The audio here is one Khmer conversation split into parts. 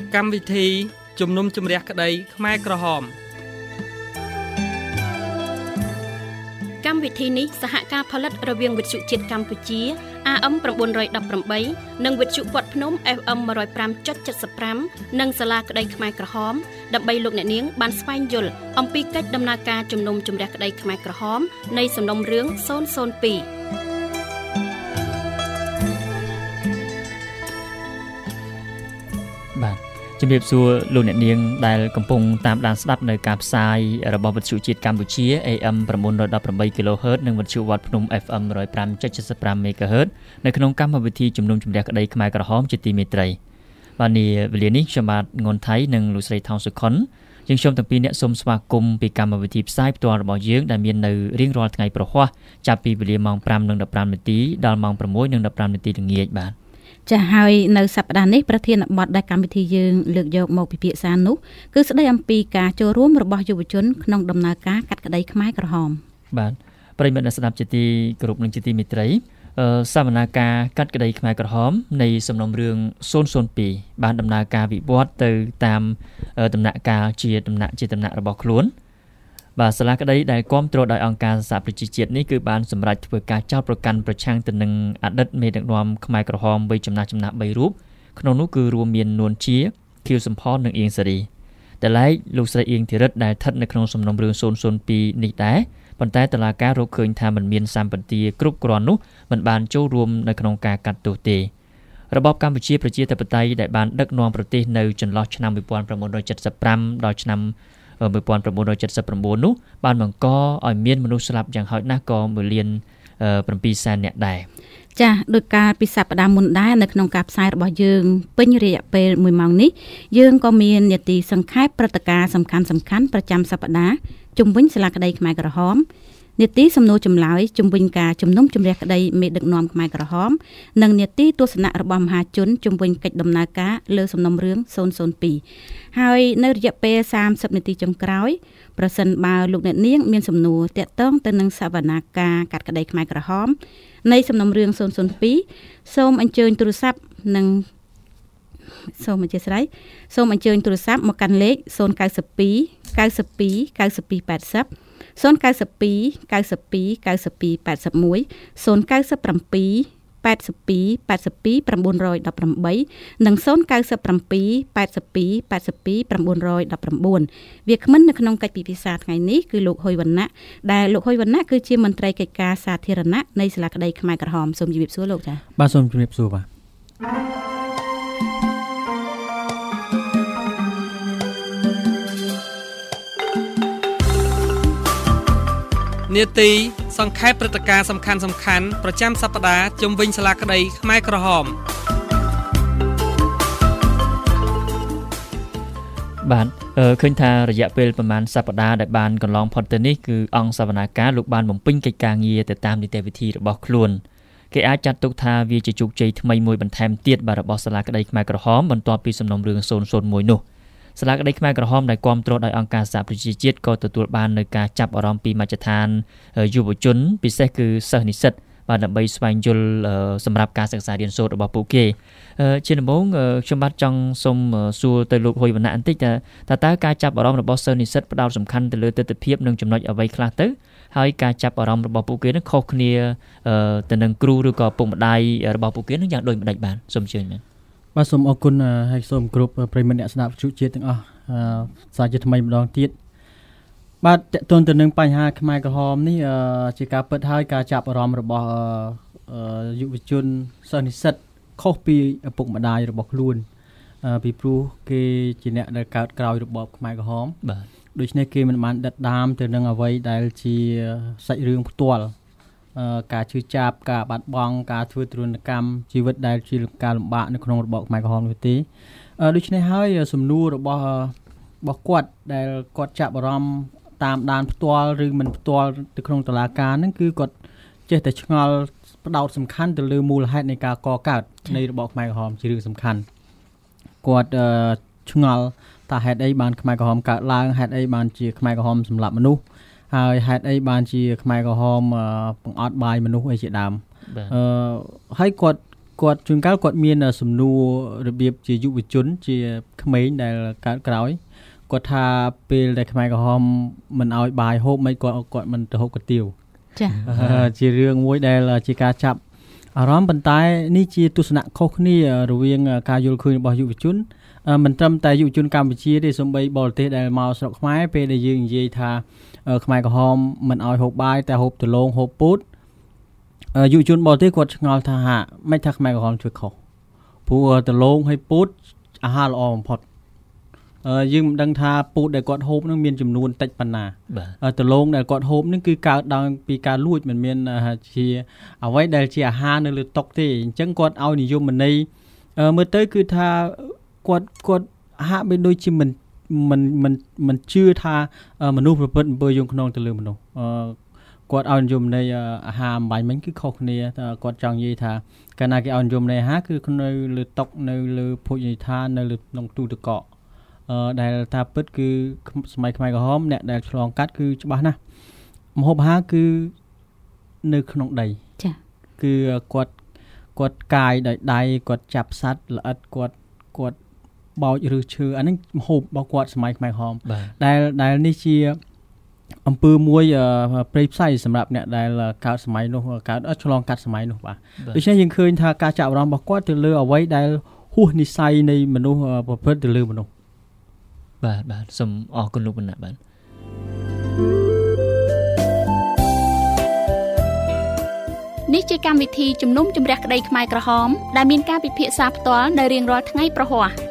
កម្មវិធីជំនុំជម្រះក្តីខ្មែរក្រហមកម្មវិធីនេះសហការផលិតរវាងវិទ្យុជាតិកម្ពុជា AM 918 និងវិទ្យុព័ទ្ធភ្នំ FM 105.75 និងសាលាក្តីខ្មែរក្រហមដើម្បីលោកអ្នកនាងបានស្វែងយល់អំពីកិច្ចដំណើរការជំនុំជម្រះក្តីខ្មែរក្រហមនៃសំណុំរឿង002 បាទជំរាបសួរលោកអ្នកនាងដែលកំពុងតាមដានស្ដាប់នៅការផ្សាយរបស់វិទ្យុជាតិកម្ពុជា AM 918 kHz និងវិទ្យុវត្តភ្នំ FM 105.75 MHz នៅក្នុងកម្មវិធីជំនុំជម្រះក្តីខ្មែរក្រហមជាទីមេត្រីបាទនាវេលានេះខ្ញុំបាទងុនថៃនិងលោកស្រីថោងសុខុនយើងខ្ញុំទាំងពីរអ្នកសូមស្វាគមន៍ពីកម្មវិធីផ្សាយផ្ទាល់របស់យើងដែលមាននៅរៀងរាល់ថ្ងៃប្រហ័សចាប់ពីវេលាម៉ោង 5:15 នាទីដល់ម៉ោង 6:15 នាទីល្ងាចបាទចាហើយនៅសប្តាហ៍នេះប្រធានបទដែលកម្មវិធីយើងលើកយកមកពិភាក្សានោះគឺស្ដីអំពីការចូលរួមរបស់យុវជនក្នុងដំណើរការកាត់ក្តីខ្មែរក្រហមបាទប្រិយមិត្តអ្នកស្ដាប់ជាទីគោរពនិងជាទីមេត្រីសវនាការកាត់ក្តីខ្មែរក្រហមនៃសំណុំរឿង002បានដំណើរការវិវត្តទៅតាមដំណាក់កាលជាដំណាក់របស់ខ្លួនបាទសាលាក្តីដែលគាំទ្រដោយអង្គការសហប្រជាជាតិនេះគឺបានសម្រេចធ្វើការចោទប្រកាន់ប្រឆាំងទៅនឹងអតីតមេដឹកនាំខ្មែរក្រហមវ័យចំណាស់3រូបក្នុងនោះគឺរួមមាននួនជាខៀវសំផននិងអៀងសារីតែឡែកលោកស្រីអៀងធីរិតដែលស្ថិតនៅក្នុងសំណុំរឿង002នេះដែរប៉ុន្តែតុលាការរកឃើញថាមិនមានសម្បទាគ្រប់គ្រាន់នោះមិនបានចូលរួមនៅក្នុងការកាត់ទោសទេរបបកម្ពុជាប្រជាធិបតេយ្យដែលបានដឹកនាំប្រទេសនៅចន្លោះឆ្នាំ1975ដល់ឆ្នាំ1979នោះបានបង្កឲ្យមានមនុស្សស្លាប់យ៉ាងហោចណាស់ក៏1,700,000 នាក់ដែរចាដោយការពីសប្តាហ៍មុនដែរនៅក្នុងការផ្សាយរបស់យើងពេញរយៈពេល1ម៉ោងនេះយើងក៏មាននីតិសង្ខេបព្រឹត្តិការណ៍សំខាន់ប្រចាំសប្តាហ៍ជុំវិញសាលាក្តីខ្មែរក្រហមនីតិសំណួរចម្លើយជុំវិញការជំនុំជម្រះក្តីមេដឹកនាំខ្មែរក្រហមនិងនីតិទស្សនៈរបស់មហាជនជុំវិញកិច្ចដំណើរការលើសំណុំរឿង002ហើយនៅរយៈពេល30នាទីចុងក្រោយប្រសិនបើលោកអ្នកនាងមានសំណួរទាក់ទងទៅនឹងសវនាការកាត់ក្តីខ្មែរក្រហមនៃសំណុំរឿង002សូមអញ្ជើញទូរស័ព្ទនិងសូមអញ្ជើញទូរស័ព្ទមកកាន់លេខ092 92 92 80 092 92 92 81 097 82 82 918និង097 82 82 919វាគ្មិននៅក្នុងកិច្ចពិភាក្សាថ្ងៃនេះគឺលោកហ៊ុយវណ្ណៈដែលលោកហ៊ុយវណ្ណៈគឺជាមន្ត្រីកិច្ចការសាធារណៈនៃសាលាក្តីខ្មែរក្រហមសូមជម្រាបសួរលោកចា៎បាទសូមជម្រាបសួរបាទនាទីសង្ខេបព្រឹត្តិការណ៍សំខាន់ប្រចាំសប្តាហ៍ជុំវិញសាលាក្តីខ្មែរក្រហមបាទឃើញថារយៈពេលប្រមាណសប្តាហ៍ដែលបានកន្លងផុតទៅនេះគឺអង្គសវនាការលោកបានបំពេញកិច្ចការងារទៅតាមនីតិវិធីរបស់ខ្លួនគេអាចចាត់ទុកថាវាជាជោគជ័យថ្មីមួយបន្ថែមទៀតរបស់សាលាក្តីខ្មែរក្រហមបន្ទាប់ពីសំណុំរឿង001នោះសាលាក្តីខ្មែរក្រហមដែលគាំទ្រដោយអង្គការសហប្រជាជាតិក៏ទទួលបាននូវការចាប់អារម្មណ៍ពីមជ្ឈដ្ឋានយុវជនពិសេសគឺសិស្សនិស្សិតបាទដើម្បីស្វែងយល់សម្រាប់ការសិក្សារៀនសូត្ររបស់ពួកគេជាដំបូងខ្ញុំបាទចង់សូមសួរទៅលោកហ៊ុយវណ្ណៈបន្តិចថាតើការចាប់អារម្មណ៍របស់សិស្សនិស្សិតផ្ដោតសំខាន់ទៅលើទិដ្ឋភាពនិងចំណុចអ្វីខ្លះទៅហើយការចាប់អារម្មណ៍របស់ពួកគេនឹងខុសគ្នាទៅនឹងគ្រូឬក៏ពុកម្ដាយរបស់ពួកគេនឹងយ៉ាងដូចម្ដេចបានសូមអញ្ជើញមែនបាទសូមអរគុណហើយសូមគ្រប់ប្រិយមិត្តអ្នកស្ដាប់វិទ្យុជាតិទាំងអស់សាជាថ្មីម្ដងទៀតបាទតកតូនទៅនឹងបញ្ហាខ្មែរក្រហមនេះជាការពិតហើយការចាប់អារម្មណ៍របស់យុវជនសិស្សនិស្សិតខុសពីឪពុកម្ដាយរបស់ខ្លួនពីព្រោះគេជាអ្នកដែលកើតក្រោយរបបខ្មែរក្រហមបាទដូច្នេះគេមិនបានដិតដាមទៅនឹងអ្វីដែលជាសាច់រឿងផ្ទាល់ការជឿចាប់ការបាត់បង់ការធ្វើទរណកម្មជីវិតដែលជាការលំបាកនៅក្នុងរបបខ្មែរក្រហមនោះទេដូច្នេះហើយសំណួររបស់គាត់ដែលគាត់ចាប់អារម្មណ៍តាមដានផ្ទាល់ឬមិនផ្ទាល់ទៅក្នុងតុលាការហ្នឹងគឺគាត់ចេះតែឆ្ងល់ផ្ដោតសំខាន់ទៅលើមូលហេតុនៃការកកើតនៃរបបខ្មែរក្រហមជារឿងសំខាន់គាត់ឆ្ងល់ថាហេតុអីបានខ្មែរក្រហមកើតឡើងហេតុអីបានជាខ្មែរក្រហមសម្លាប់មនុស្សហើយហេតុអីបានជាខ្មែរក្រហមបង្អត់បាយមនុស្សអីជាដើមហើយគាត់គាត់ជួនកាលគាត់មានសំណួររបៀបជាយុវជនជាក្មេងដែលកើតក្រោយគាត់ថាពេលដែលខ្មែរក្រហមមិនឲ្យបាយហូបមិនគាត់មិនទៅហូបកាទៀវចា៎ជារឿងមួយដែលជាការចាប់អារម្មណ៍ប៉ុន្តែនេះជាទស្សនៈខុសគ្នារវាងការយល់ឃើញរបស់យុវជនមិនត្រឹមតែយុវជនកម្ពុជាទេសូម្បីបរទេសដែលមកស្រុកខ្មែរពេលដែលយើងនិយាយថាខ្មែរក្រហមមិនឲ្យហូបបាយតែហូបដលងហូបពូតយុវជនបរទេសគាត់ឆ្ងល់ថាមិនថាខ្មែរក្រហមធ្វើខុសព្រោះដលងហើយពូតអាហារល្អបំផុតយើងមិនដឹងថាពូតដែលគាត់ហូបនឹងមានចំនួនតិចប៉ុណ្ណាដលងដែលគាត់ហូបនឹងគឺកើតដោយពីការលួចមិនមានជាអ្វីដែលជាអាហារនៅលើតុទេអញ្ចឹងគាត់ឲ្យនិយមន័យមើលទៅគឺថាគាត់ហាក់បីដូចជាមិនជឿថាមនុស្សប្រព្រឹត្តអំពើយងខ្នងទៅលើមនុស្សគាត់ឲ្យនិយមន័យអាហារអំបញ្ញមិញគឺខុសគ្នាគាត់ចង់និយាយថាកាលណាគេឲ្យនិយមន័យអាហារគឺនៅលើតុនៅលើភោជនីយដ្ឋាននៅលើក្នុងទូទឹកកកដែលថាពិតគឺសម័យខ្មែរក្រហមអ្នកដែលឆ្លងកាត់គឺច្បាស់ណាស់ម្ហូបអាហារគឺនៅក្នុងដីចា៎គឺគាត់កាយដោយដៃគាត់ចាប់សัตว์ល្អិតគាត់បោចឬឈើអានេះម្ហូបរបស់គាត់សម័យខ្មែរក្រហមដែលនេះជាអំពើមួយព្រៃផ្សៃសម្រាប់អ្នកដែលកើតសម័យនោះកើតឆ្លងកាត់សម័យនោះបាទដូច្នេះយើងឃើញថាការចាប់អារម្មណ៍របស់គាត់ទៅលើអ្វីដែលហួសនិស្ស័យនៃមនុស្សប្រព្រឹត្តទៅលើមនុស្សបាទសូមអរគុណលោកបណ្ណៈបាទនេះជាកម្មវិធីជំនុំជម្រះក្តីខ្មែរក្រហមដែលមានការពិភាក្សាផ្ទាល់នៅរៀងរាល់ថ្ងៃប្រហ័ស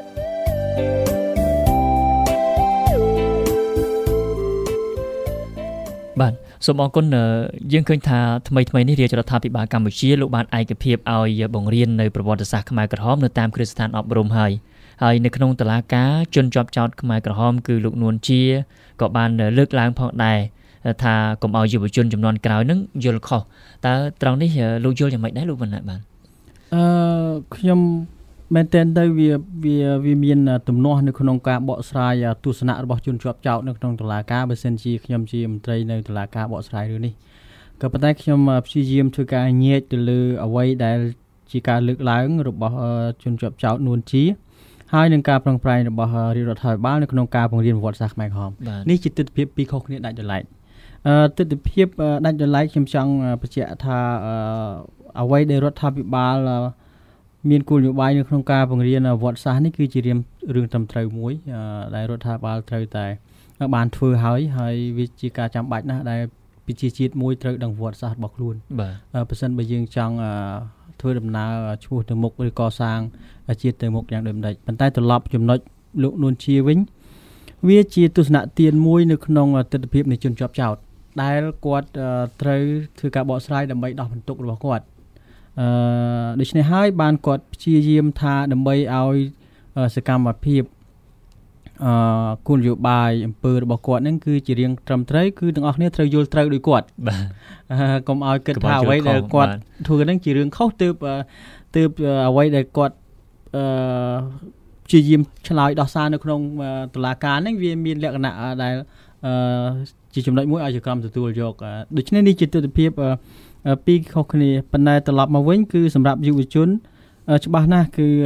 បាទសូមអរគុណយើងឃើញថាថ្មីនេះរាជរដ្ឋាភិបាលកម្ពុជាលោកបានឯកភាពឲ្យបង្រៀននៅប្រវត្តិសាស្ត្រខ្មែរក្រហមនៅតាមគ្រឹះស្ថានអប់រំហើយនៅក្នុងតុលាការជនជាប់ចោទខ្មែរក្រហមគឺលោកនួនជាក៏បានលើកឡើងផងដែរថាកុំឲ្យយុវជនចំនួនក្រោយនឹងយល់ខុសតើត្រង់នេះលោកយល់យ៉ាងម៉េចដែរលោកវណ្ណៈបាទខ្ញុំមែនតើទៅវាមានទំនាស់នៅក្នុងការបកស្រាយទស្សនៈរបស់ជនជាប់ចោទនៅក្នុងតុលាការបើសិនជាខ្ញុំជាមន្ត្រីនៅតុលាការបកស្រាយរឿងនេះក៏ប៉ុន្តែខ្ញុំព្យាយាមធ្វើការញែកទៅលើអ្វីដែលជាការលើកឡើងរបស់ជនជាប់ចោទនួនជាហើយនឹងការប្រឹងប្រែងរបស់រាជរដ្ឋាភិបាលនៅក្នុងការបង្រៀនប្រវត្តិសាស្ត្រខ្មែរក្រហមនេះជាទស្សនវិជ្ជាពីរខុសគ្នាដាច់ដោយឡែកទស្សនវិជ្ជាដាច់ដោយឡែកខ្ញុំចង់បញ្ជាក់ថាអ្វីដែលរដ្ឋាភិបាលមានគោលនយោបាយនៅក្នុងការបង្រៀនប្រវត្តិសាស្ត្រនេះគឺជារឿងត្រឹមត្រូវមួយដែលរដ្ឋាភិបាលត្រូវតែបានធ្វើហើយវាជាការចាំបាច់ណាស់ដែលប្រជាជាតិមួយត្រូវដឹងប្រវត្តិសាស្ត្ររបស់ខ្លួនបើសិនបើយើងចង់ធ្វើដំណើរឈ្មោះទៅមុខឬកសាងជាតិទៅមុខយ៉ាងដូចម្ដេចប៉ុន្តែត្រឡប់ចំណុចលោកនួនជាវិញវាជាទស្សនៈទានមួយនៅក្នុងទស្សនវិជ្ជានៃជនជាប់ចោទដែលគាត់ត្រូវធ្វើការបកស្រាយដើម្បីដោះបន្ទុករបស់គាត់ដូច្នេះហើយបានគាត់ព្យាយាមថាដើម្បីឲ្យសកម្មភាពគោលនយោបាយអំពើរបស់គាត់ហ្នឹងគឺជារៀងត្រឹមត្រូវគឺទាំងអស់គ្នាត្រូវយល់ត្រូវដោយគាត់កុំឲ្យគិតថាអ្វីដែលគាត់ធ្វើហ្នឹងជារឿងខុសទើបអ្វីដែលគាត់ព្យាយាមឆ្លើយដោះសារនៅក្នុងតុលាការហ្នឹងវាមានលក្ខណៈដែលជាចំណុចមួយឲ្យជាក្រុមទទួលយកដូច្នេះនេះជាទស្សនវិជ្ជាពីរខុសគ្នាប៉ុន្តែត្រឡប់មកវិញគឺសម្រាប់យុវជនច្បាស់ណាស់គឺ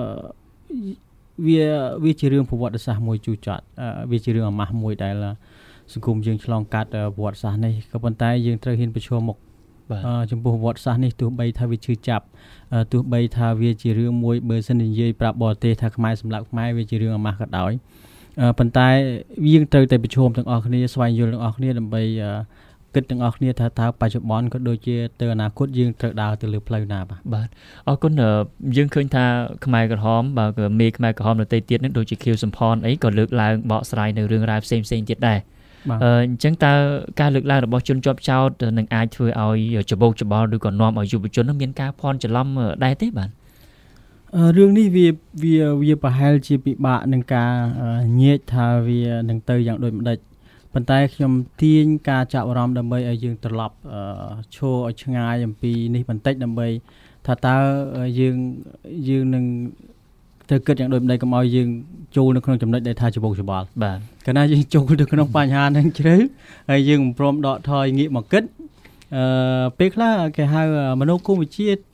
វាជារឿងប្រវត្តិសាស្ត្រមួយជូរចត់វាជារឿងអាម៉ាស់មួយដែលសង្គមយើងឆ្លងកាត់ប្រវត្តិសាស្ត្រនេះក៏ប៉ុន្តែយើងត្រូវហ៊ានប្រឈមមុខចំពោះប្រវត្តិសាស្ត្រនេះទោះបីថាវាឈឺចាប់ទោះបីថាវាជារឿងមួយបើសិននិយាយប្រាប់បរទេសថាខ្មែរសម្លាប់ខ្មែរវាជារឿងអាម៉ាស់ក៏ដោយប៉ុន្តែយើងត្រូវតែប្រឈមទាំងអស់គ្នាស្វែងយល់ទាំងអស់គ្នាដើម្បីគិតទាំងអស់គ្នាថាតើបច្ចុប្បន្នក៏ដូចជាទៅអនាគតយើងត្រូវដើរទៅលើផ្លូវណាបាទអរគុណយើងឃើញថាខ្មែរក្រហមបើមេខ្មែរក្រហមនៅទីទៀតនឹងដូចជាខៀវសំផនអីក៏លើកឡើងបកស្រាយនៅរឿងរ៉ាវផ្សេងទៀតដែរអញ្ចឹងតើការលើកឡើងរបស់ជនជាប់ចោទនឹងអាចធ្វើឲ្យច្បោកច្បល់ឬក៏នាំឲ្យយុវជនមានការភ័ន្តច្រឡំដែរទេបាទរឿងនេះវាប្រហែលជាពិបាកនឹងការញែកថាវានឹងទៅយ៉ាងដូចម្ដេចប៉ុន្តែខ្ញុំទាញការចាប់អារម្មណ៍ដើម្បីឲ្យយើងត្រឡប់ឈរឲ្យឆ្ងាយអំពីនេះបន្តិចដើម្បីថាតើយើងនឹងត្រូវគិតយ៉ាងដូចម្ដេចកុំឲ្យយើងចូលនៅក្នុងចំណុចដែលថាច្បោកច្បល់បាទកាលណាយើងចូលទៅក្នុងបញ្ហាហ្នឹងជ្រៅហើយយើងមិនព្រមដកថយងាកមកគិតពេលខ្លះគេហៅមនោគមវិជ្ជា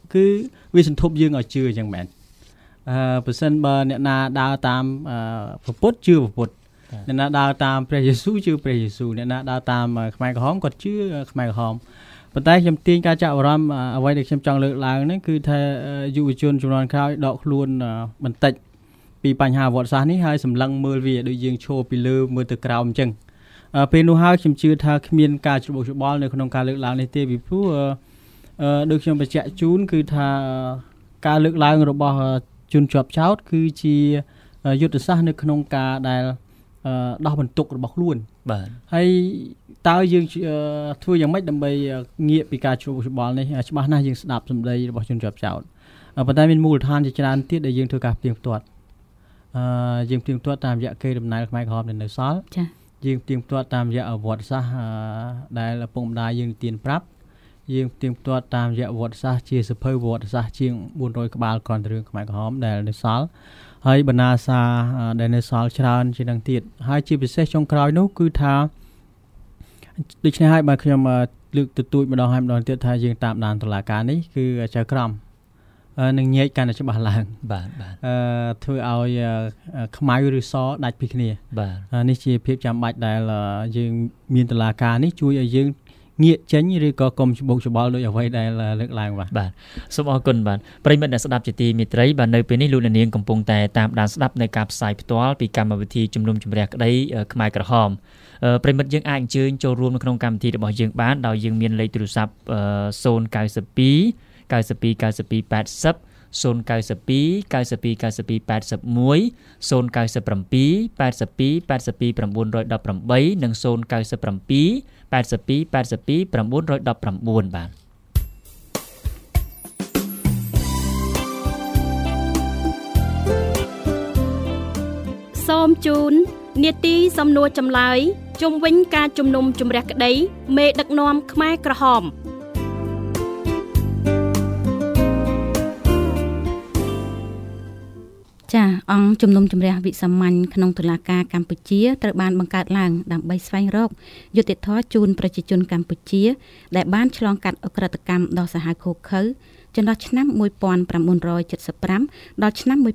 គឺវាសន្ធប់យើងឲ្យជឿអញ្ចឹងមែនបើសិនបើអ្នកណាដើរតាមព្រះពុទ្ធជឿព្រះពុទ្ធអ្នកណាដើរតាមព្រះយេស៊ូវជឿព្រះយេស៊ូវអ្នកណាដើរតាមខ្មែរក្រហមគាត់ជឿខ្មែរក្រហមប៉ុន្តែខ្ញុំទាញការចាប់អារម្មណ៍អ្វីដែលខ្ញុំចង់លើកឡើងហ្នឹងគឺថាយុវជនជំនាន់ក្រោយដកខ្លួនបន្តិចពីបញ្ហាវត្តសាស្ត្រនេះហើយសម្លឹងមើលវាដូចយើងឈរពីលើមើលទៅក្រោមអញ្ចឹងពេលនោះហើយខ្ញុំជឿថាគ្មានការច្របូកច្របល់នៅក្នុងការលើកឡើងនេះទេពីព្រោះដូចខ្ញុំបញ្ជាក់ជូនគឺថាការលើកឡើងរបស់ជនជាប់ចោតគឺជាយុទ្ធសាស្ត្រនៅក្នុងការដែលដោះបន្ទុករបស់ខ្លួនបាទហើយតើយើងធ្វើយ៉ាងម៉េចដើម្បីងាកពីការច្របូកច្របល់នេះច្បាស់ណាស់យើងស្ដាប់សម្ដីរបស់ជនជាប់ចោតប៉ុន្តែមានមូលដ្ឋានជាច្រើនទៀតដែលយើងធ្វើការផ្ទៀងផ្ទាត់យើងផ្ទៀងផ្ទាត់តាមរយៈកេរដំណែលខ្មែរក្រហមនៅសល់ចា៎យើងផ្ទៀងផ្ទាត់តាមរយៈវត្តសាស្ត្រដែលឪពុកម្ដាយយើងនិទានប្រាប់យើងផ្ទៀងផ្ទាត់តាមរយៈវត្តសាស្ត្រជាសភៅវត្តសាស្ត្រជាង400ក្បាលគ្រាន់តែរឿងខ្មែរក្រហមដែលនៅសល់ហើយបណ្ណាសាដែលនៅសល់ច្រើនជាងនឹងទៀតហើយជាពិសេសចុងក្រោយនោះគឺថាដូច្នេះហើយបើខ្ញុំលើកទទូចម្ដងហើយម្ដងទៀតថាយើងតាមដានតុលាការនេះគឺចៅក្រមនឹងញែកកាន់តែច្បាស់ឡើងបាទធ្វើឲ្យខ្មៅឬសដាច់ពីគ្នាបាទនេះជាភាពចាំបាច់ដែលយើងមានតុលាការនេះជួយឲ្យយើងងាកចេញឬក៏កុំច្បូកច្បល់ដោយអ្វីដែលលើកឡើងបាទសូមអរគុណបាទប្រិយមិត្តអ្នកស្ដាប់ជាទីមេត្រីបាទនៅពេលនេះលោកនាងកំពុងតែតាមដានស្ដាប់នៅការផ្សាយផ្ទាល់ពីកម្មវិធីជំនុំជម្រះក្តីខ្មែរក្រហមប្រិយមិត្តយើងអាចអញ្ជើញចូលរួមនៅក្នុងកម្មវិធីរបស់យើងបានដោយយើងមានលេខទូរស័ព្ទ092 92 92 80 092 92 92 81 097 82 82 918 និង097 82 82 919បាទសូមជូននាទីសំណួរចម្លើយជុំវិញការជំនុំជម្រះក្តីមេដឹកនាំខ្មែរក្រហមចាអង្គជំនុំជម្រះវិសាមញ្ញក្នុងតុលាការកម្ពុជាត្រូវបានបង្កើតឡើងដើម្បីស្វែងរកយុត្តិធម៌ជូនប្រជាជនកម្ពុជាដែលបានឆ្លងកាត់ឧក្រិដ្ឋកម្មដ៏សាហាវឃោរឃៅចន្លោះឆ្នាំ1975ដល់ឆ្នាំ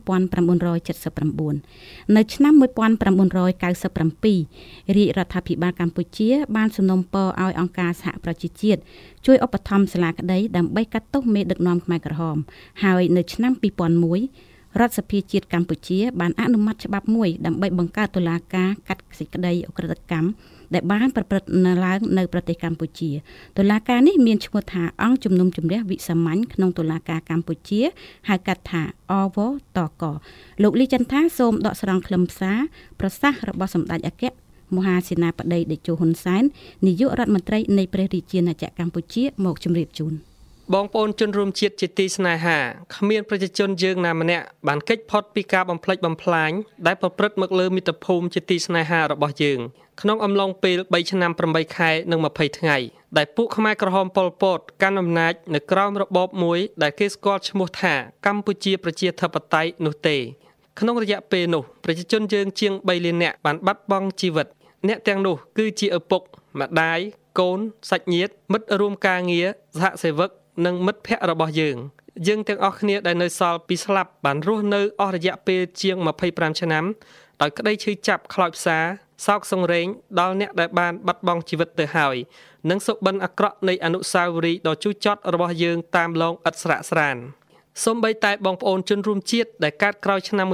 1979នៅឆ្នាំ1997រាជរដ្ឋាភិបាលកម្ពុជាបានសំណូមពរឲ្យអង្គការសហប្រជាជាតិជួយឧបត្ថម្ភសាលាក្តីដើម្បីកាត់ទោសមេដឹកនាំខ្មែរក្រហមហើយនៅឆ្នាំ2001រដ្ឋសភាជាតិកម្ពុជាបានអនុម័តច្បាប់មួយដើម្បីបង្កើតតុលាការកាត់សេចក្តីឧក្រិដ្ឋកម្មដែលបានប្រព្រឹត្តឡើងនៅប្រទេសកម្ពុជាតុលាការនេះមានឈ្មោះថាអង្គជំនុំជម្រះវិសាមញ្ញក្នុងតុលាការកម្ពុជាហៅកាត់ថាអវតកលោកលីចន្ទថាសូមដកស្រង់ខ្លឹមសារប្រសាសន៍របស់សម្ដេចអគ្គមហាសេនាបតីតេជោហ៊ុនសែននាយករដ្ឋមន្ត្រីនៃព្រះរាជាណាចក្រកម្ពុជាមកជម្រាបជូនបងប្អូនជនរួមជាតិជាទីស្នេហាគ្មានប្រជាជនយើងណាម្នាក់បានគេចផុតពីការបំផ្លិចបំផ្លាញដែលប្រព្រឹត្តមកលើមាតុភូមិជាទីស្នេហារបស់យើងក្នុងអំឡុងពេល3ឆ្នាំ8ខែនិង20ថ្ងៃដែលពួកខ្មែរក្រហមប៉ុលពតកាន់អំណាចនៅក្រោមរបបមួយដែលគេស្គាល់ឈ្មោះថាកម្ពុជាប្រជាធិបតេយ្យនោះទេក្នុងរយៈពេលនោះប្រជាជនយើងជាង3លាននាក់បានបាត់បង់ជីវិតអ្នកទាំងនោះគឺជាឪពុកម្ដាយកូនសាច់ញាតិមិត្តរួមការងារសហសេវកនិងមិត្តភ័ក្តិរបស់យើងទាំងអស់គ្នាដែលនៅសល់ពីស្លាប់បានរស់នៅអស់រយៈពេលជាង25ឆ្នាំដោយក្តីឈឺចាប់ខ្លោចផ្សាសោកសង្រេងដល់អ្នកដែលបានបាត់បង់ជីវិតទៅហើយនិងសុបិនអាក្រក់នៃអនុស្សាវរីយ៍ដ៏ជូរចត់របស់យើងតាមឡងឥតស្រាកស្រានសូម្បីតែបងប្អូនជនរួមជាតិដែលកើតក្រោយឆ្នាំ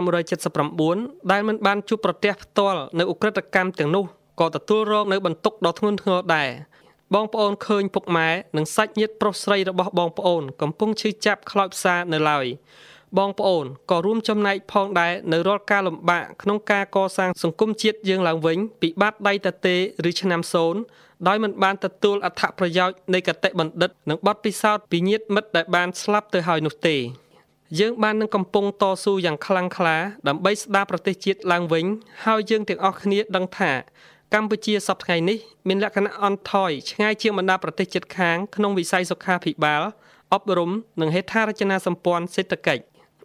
1979ដែលមិនបានជួបប្រទះផ្ទាល់នៅឧក្រិដ្ឋកម្មទាំងនោះក៏ទទួលរងនៅបន្ទុកដ៏ធ្ងន់ធ្ងរដែរបងប្អូនឃើញពុកម៉ែនិងសាច់ញាតិប្រុសស្រីរបស់បងប្អូនកំពុងឈឺចាប់ខ្លោចផ្សានៅឡើយបងប្អូនក៏រួមចំណែកផងដែរនៅរាល់ការលំបាកក្នុងការកសាងសង្គមជាតិយើងឡើងវិញពីបាតដៃទទេឬឆ្នាំ0ដោយមិនបានទទួលអត្ថប្រយោជន៍នៃគតិបណ្ឌិតនិងបទពិសោធន៍ពីញាតិមិត្តដែលបានស្លាប់ទៅហើយនោះទេយើងបាននឹងកំពុងតស៊ូយ៉ាងខ្លាំងក្លាដើម្បីស្ដារប្រទេសជាតិឡើងវិញហើយយើងទាំងអស់គ្នាដឹងថាកម្ពុជាសប្តាហ៍ថ្ងៃនេះមានលក្ខណៈអន់ថយឆ្ងាយជាងបណ្ដាប្រទេសជិតខាងក្នុងវិស័យសុខាភិបាលអប់រំនិងហេដ្ឋារចនាសម្ព័ន្ធសេដ្ឋកិច្ច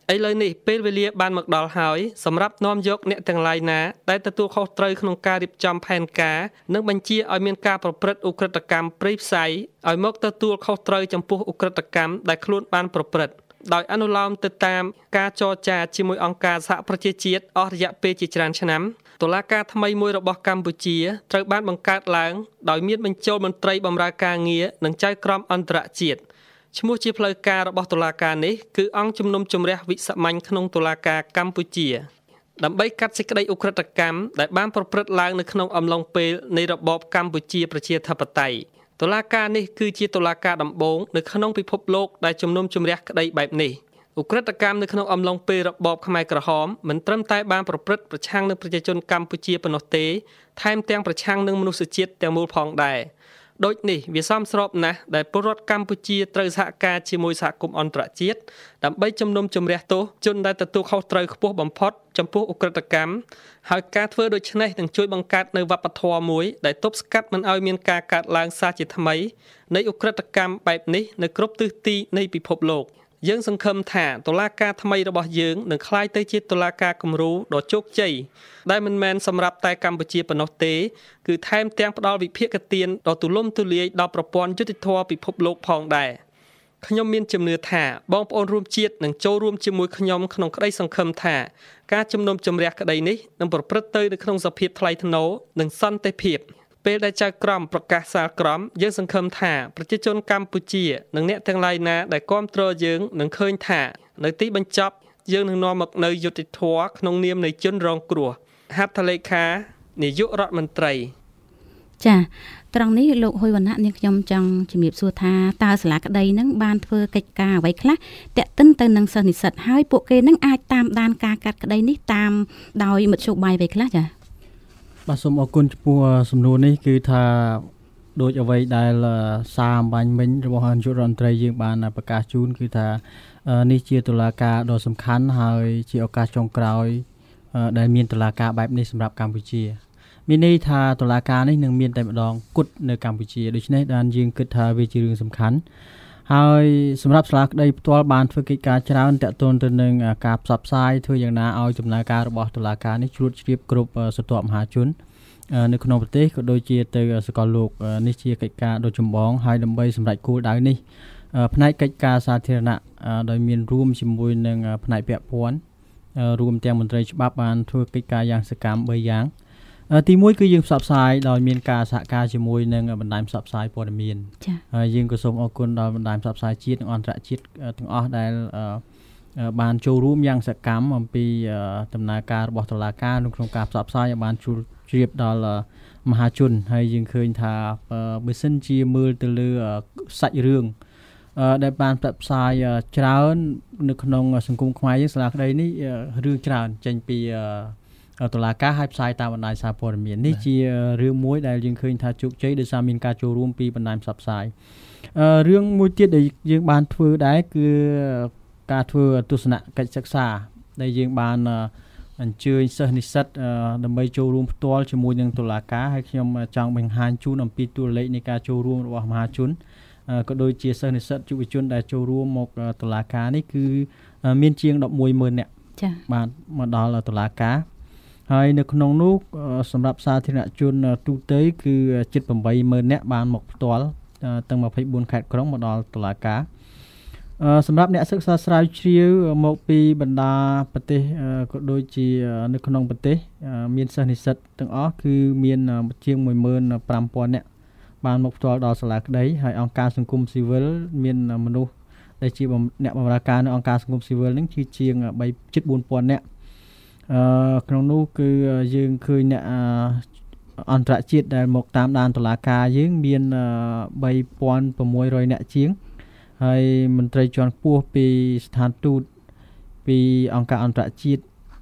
ឥឡូវនេះពេលវេលាបានមកដល់ហើយសម្រាប់នាំយកអ្នកទាំងឡាយណាដែលទទួលខុសត្រូវក្នុងការរៀបចំផែនការនិងបញ្ជាឲ្យមានការប្រព្រឹត្តឧក្រិដ្ឋកម្មព្រៃផ្សៃឲ្យមកទទួលខុសត្រូវចំពោះឧក្រិដ្ឋកម្មដែលខ្លួនបានប្រព្រឹត្តដោយអនុលោមទៅតាមការចរចាជាមួយអង្គការសហប្រជាជាតិអស់រយៈពេលជាច្រើនឆ្នាំតុលាការថ្មីមួយរបស់កម្ពុជាត្រូវបានបង្កើតឡើងដោយមានបញ្ចូលមន្ត្រីបម្រើការងារនិងចៅក្រមអន្តរជាតិឈ្មោះជាផ្លូវការរបស់តុលាការនេះគឺអង្គជំនុំជម្រះវិសាមញ្ញក្នុងតុលាការកម្ពុជាដើម្បីកាត់សេចក្តីឧក្រិដ្ឋកម្មដែលបានប្រព្រឹត្តឡើងនៅក្នុងអំឡុងពេលនៃរបបកម្ពុជាប្រជាធិបតេយ្យតុលាការនេះគឺជាតុលាការដំបូងនៅក្នុងពិភពលោកដែលជំនុំជម្រះក្តីបែបនេះឧក្រិដ្ឋកម្មនៅក្នុងអំឡុងពេលរបបខ្មែរក្រហមមិនត្រឹមតែបានប្រព្រឹត្តប្រឆាំងនឹងប្រជាជនកម្ពុជាប៉ុណ្ណោះទេថែមទាំងប្រឆាំងនឹងមនុស្សជាតិទាំងមូលផងដែរដូចនេះវាសមស្របណាស់ដែលពលរដ្ឋកម្ពុជាត្រូវសហការជាមួយសហគមន៍អន្តរជាតិដើម្បីជំនុំជម្រះទោសជនដែលទទួលខុសត្រូវខ្ពស់បំផុតចំពោះឧក្រិដ្ឋកម្មហើយការធ្វើដូច្នេះនឹងជួយបង្កើតនូវវប្បធម៌មួយដែលទប់ស្កាត់មិនឲ្យមានការកើតឡើងសាជាថ្មីនៃឧក្រិដ្ឋកម្មបែបនេះនៅគ្រប់ទិសទីនៃពិភពលោកយើងសង្ឃឹមថាតុលាការថ្មីរបស់យើងនឹងក្លាយទៅជាតុលាការគំរូដ៏ជោគជ័យដែលមិនមែនសម្រាប់តែកម្ពុជាប៉ុណ្ណោះទេគឺថែមទាំងផ្ដល់វិភាគទានដ៏ទូលំទូលាយដល់ប្រព័ន្ធយុតិធម៌ពិភពលោកផងដែរខ្ញុំមានជំនឿថាបងប្អូនរួមជាតិនឹងចូលរួមជាមួយខ្ញុំក្នុងក្តីសង្ឃឹមថាការជំនុំជម្រះក្តីនេះនឹងប្រព្រឹត្តទៅនៅក្នុងសភាពថ្លៃថ្នូរនិងសន្តិភាពពេលដែលចៅក្រមប្រកាសសាលក្រមយើងសង្ឃឹមថាប្រជាជនកម្ពុជានិងអ្នកទាំងឡាយណាដែលគាំទ្រយើងនឹងឃើញថានៅទីបញ្ចប់យើងនឹងនាំមកនូវយុត្តិធម៌ក្នុងនាមនៃជនរងគ្រោះហត្ថលេខានាយករដ្ឋមន្ត្រីចាត្រង់នេះលោកហ៊ុយវណ្ណៈនាងខ្ញុំចង់ជំរាបសួរថាតើសាលាក្តីនឹងបានធ្វើកិច្ចការអ្វីខ្លះតាក់ទិនទៅនឹងសិស្សនិស្សិតហើយពួកគេនឹងអាចតាមដានការកាត់ក្តីនេះតាមដោយមធ្យោបាយអ្វីខ្លះចាបាទសូមអរគុណចំពោះសំណួរនេះគឺថាដូចអ្វីដែលសារអំបញ្ញមិញរបស់នាយករដ្ឋមន្ត្រីយើងបានប្រកាសជូនគឺថានេះជាតុលាការដ៏សំខាន់ហើយជាឱកាសចុងក្រោយដែលមានតុលាការបែបនេះសម្រាប់កម្ពុជាមានន័យថាតុលាការនេះនឹងមានតែម្ដងគត់នៅកម្ពុជាដូច្នេះបានយើងគិតថាវាជារឿងសំខាន់ហើយសម្រាប់សាលាក្តីផ្ទាល់បានធ្វើកិច្ចការច្រើនតាក់ទងទៅនឹងការផ្សព្វផ្សាយធ្វើយ៉ាងណាឲ្យដំណើរការរបស់តុលាការនេះជ្រួតជ្រាបគ្រប់ស្រទាប់មហាជននៅក្នុងប្រទេសក៏ដូចជាទៅសកលលោកនេះជាកិច្ចការដ៏ចម្បងហើយដើម្បីសម្រេចគោលដៅនេះផ្នែកកិច្ចការសាធារណៈដោយមានរួមជាមួយនឹងផ្នែកពាក់ព័ន្ធរួមទាំងមន្ត្រីច្បាប់បានធ្វើកិច្ចការយ៉ាងសកម្ម3យ៉ាងទី1គឺយើងផ្សព្វផ្សាយដោយមានការសហការជាមួយនឹងបណ្ដាញផ្សព្វផ្សាយព័ត៌មានហើយយើងក៏សូមអរគុណដល់បណ្ដាញផ្សព្វផ្សាយជាតិនិងអន្តរជាតិទាំងអស់ដែលបានចូលរួមយ៉ាងសកម្មអំពីដំណើរការរបស់តុលាការក្នុងការផ្សព្វផ្សាយឲ្យបានជ្រាបដល់មហាជនហើយយើងឃើញថាបើសិនជាមើលទៅលើសាច់រឿងដែលបានផ្សព្វផ្សាយច្រើននៅក្នុងសង្គមខ្មែរយើងសាលាក្តីនេះរឿងច្រើនចេញពីតុលាការឲ្យផ្សាយតាមបណ្ដាញសារព័ត៌មាននេះជារឿងមួយដែលយើងឃើញថាជោគជ័យដោយសារមានការចូលរួមពីបណ្ដាញផ្សព្វផ្សាយរឿងមួយទៀតដែលយើងបានធ្វើដែរគឺការធ្វើទស្សនកិច្ចសិក្សាដែលយើងបានអញ្ជើញសិស្សនិស្សិតដើម្បីចូលរួមផ្ទាល់ជាមួយនឹងតុលាការហើយខ្ញុំចង់បង្ហាញជូនអំពីតួលេខនៃការចូលរួមរបស់មហាជនក៏ដូចជាសិស្សនិស្សិតយុវជនដែលចូលរួមមកតុលាការនេះគឺមានជាង 110,000 នាក់ចា៎បានមកដល់តុលាការហើយនៅក្នុងនោះសម្រាប់សាធារណជនទូទៅគឺជិត 80,000 នាក់បានមកផ្ទាល់ទាំង24ខេត្តក្រុងមកដល់តុលាការសម្រាប់អ្នកសិក្សាស្រាវជ្រាវមកពីបណ្ដាប្រទេសក៏ដូចជានៅក្នុងប្រទេសមានសិស្សនិស្សិតទាំងអស់គឺមានជាង 15,000 នាក់បានមកផ្ទាល់ដល់សាលាក្តីហើយអង្គការសង្គមស៊ីវិលមានមនុស្សដែលជាអ្នកបម្រើការនៅអង្គការសង្គមស៊ីវិលនឹងជាង 4,000 នាក់ក្នុងនោះគឺយើងឃើញអ្នកអន្តរជាតិដែលមកតាមដានតុលាការយើងមាន 3,600 នាក់ជាងហើយមន្ត្រីជាន់ខ្ពស់ពីស្ថានទូតពីអង្គការអន្តរជាតិ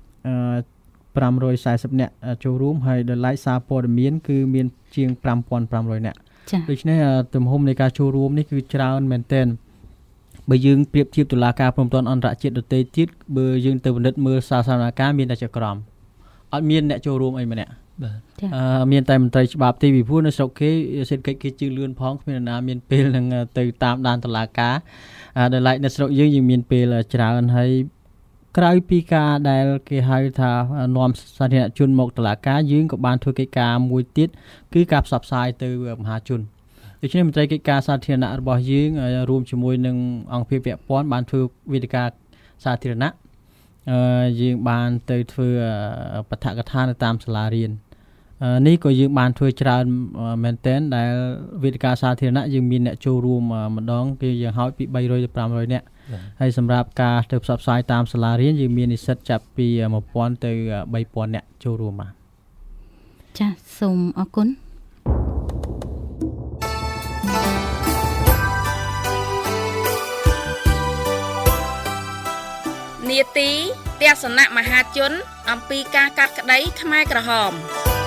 540នាក់ចូលរួមហើយដោយឡែកសារព័ត៌មានគឺមានជាង 5,500 នាក់ដូច្នេះទំហំនៃការចូលរួមនេះគឺច្រើនមែនទែនបើយើងប្រៀបធៀបតុលាការព្រំដែនអន្តរជាតិដទៃទៀតបើយើងទៅពិនិត្យមើលសារសនាការមានតែចក្រមអត់មានអ្នកចូលរួមអីម្នាក់បាទមានតែមន្ត្រីច្បាប់ទីពីព្រោះនៅស្រុកគេសេដ្ឋកិច្ចគេជឿនលឿនផងគ្មានអ្នកណាមានពេលនឹងទៅតាមដានតុលាការដោយឡែកនៅស្រុកយើងមានពេលច្រើនហើយក្រៅពីការដែលគេហៅថានាំសាធារណជនមកតុលាការយើងក៏បានធ្វើកិច្ចការមួយទៀតគឺការផ្សព្វផ្សាយទៅមហាជនដូច្នេះមន្ត្រីកិច្ចការសាធារណៈរបស់យើងរួមជាមួយនឹងអង្គភាពពាក់ព័ន្ធបានធ្វើវេទិកាសាធារណៈយើងបានទៅធ្វើបឋកថានៅតាមសាលារៀននេះក៏យើងបានធ្វើច្រើនមែនទែនដែលវេទិកាសាធារណៈយើងមានអ្នកចូលរួមម្ដងគឺយើងហោចពី300ទៅ500នាក់ហើយសម្រាប់ការទៅផ្សព្វផ្សាយតាមសាលារៀនយើងមាននិស្សិតចាប់ពី1000ទៅ3000នាក់ចូលរួមបាទចាសសូមអរគុណនាទីទស្សនៈមហាជនអំពីការកាត់ក្តីខ្មែរក្រហម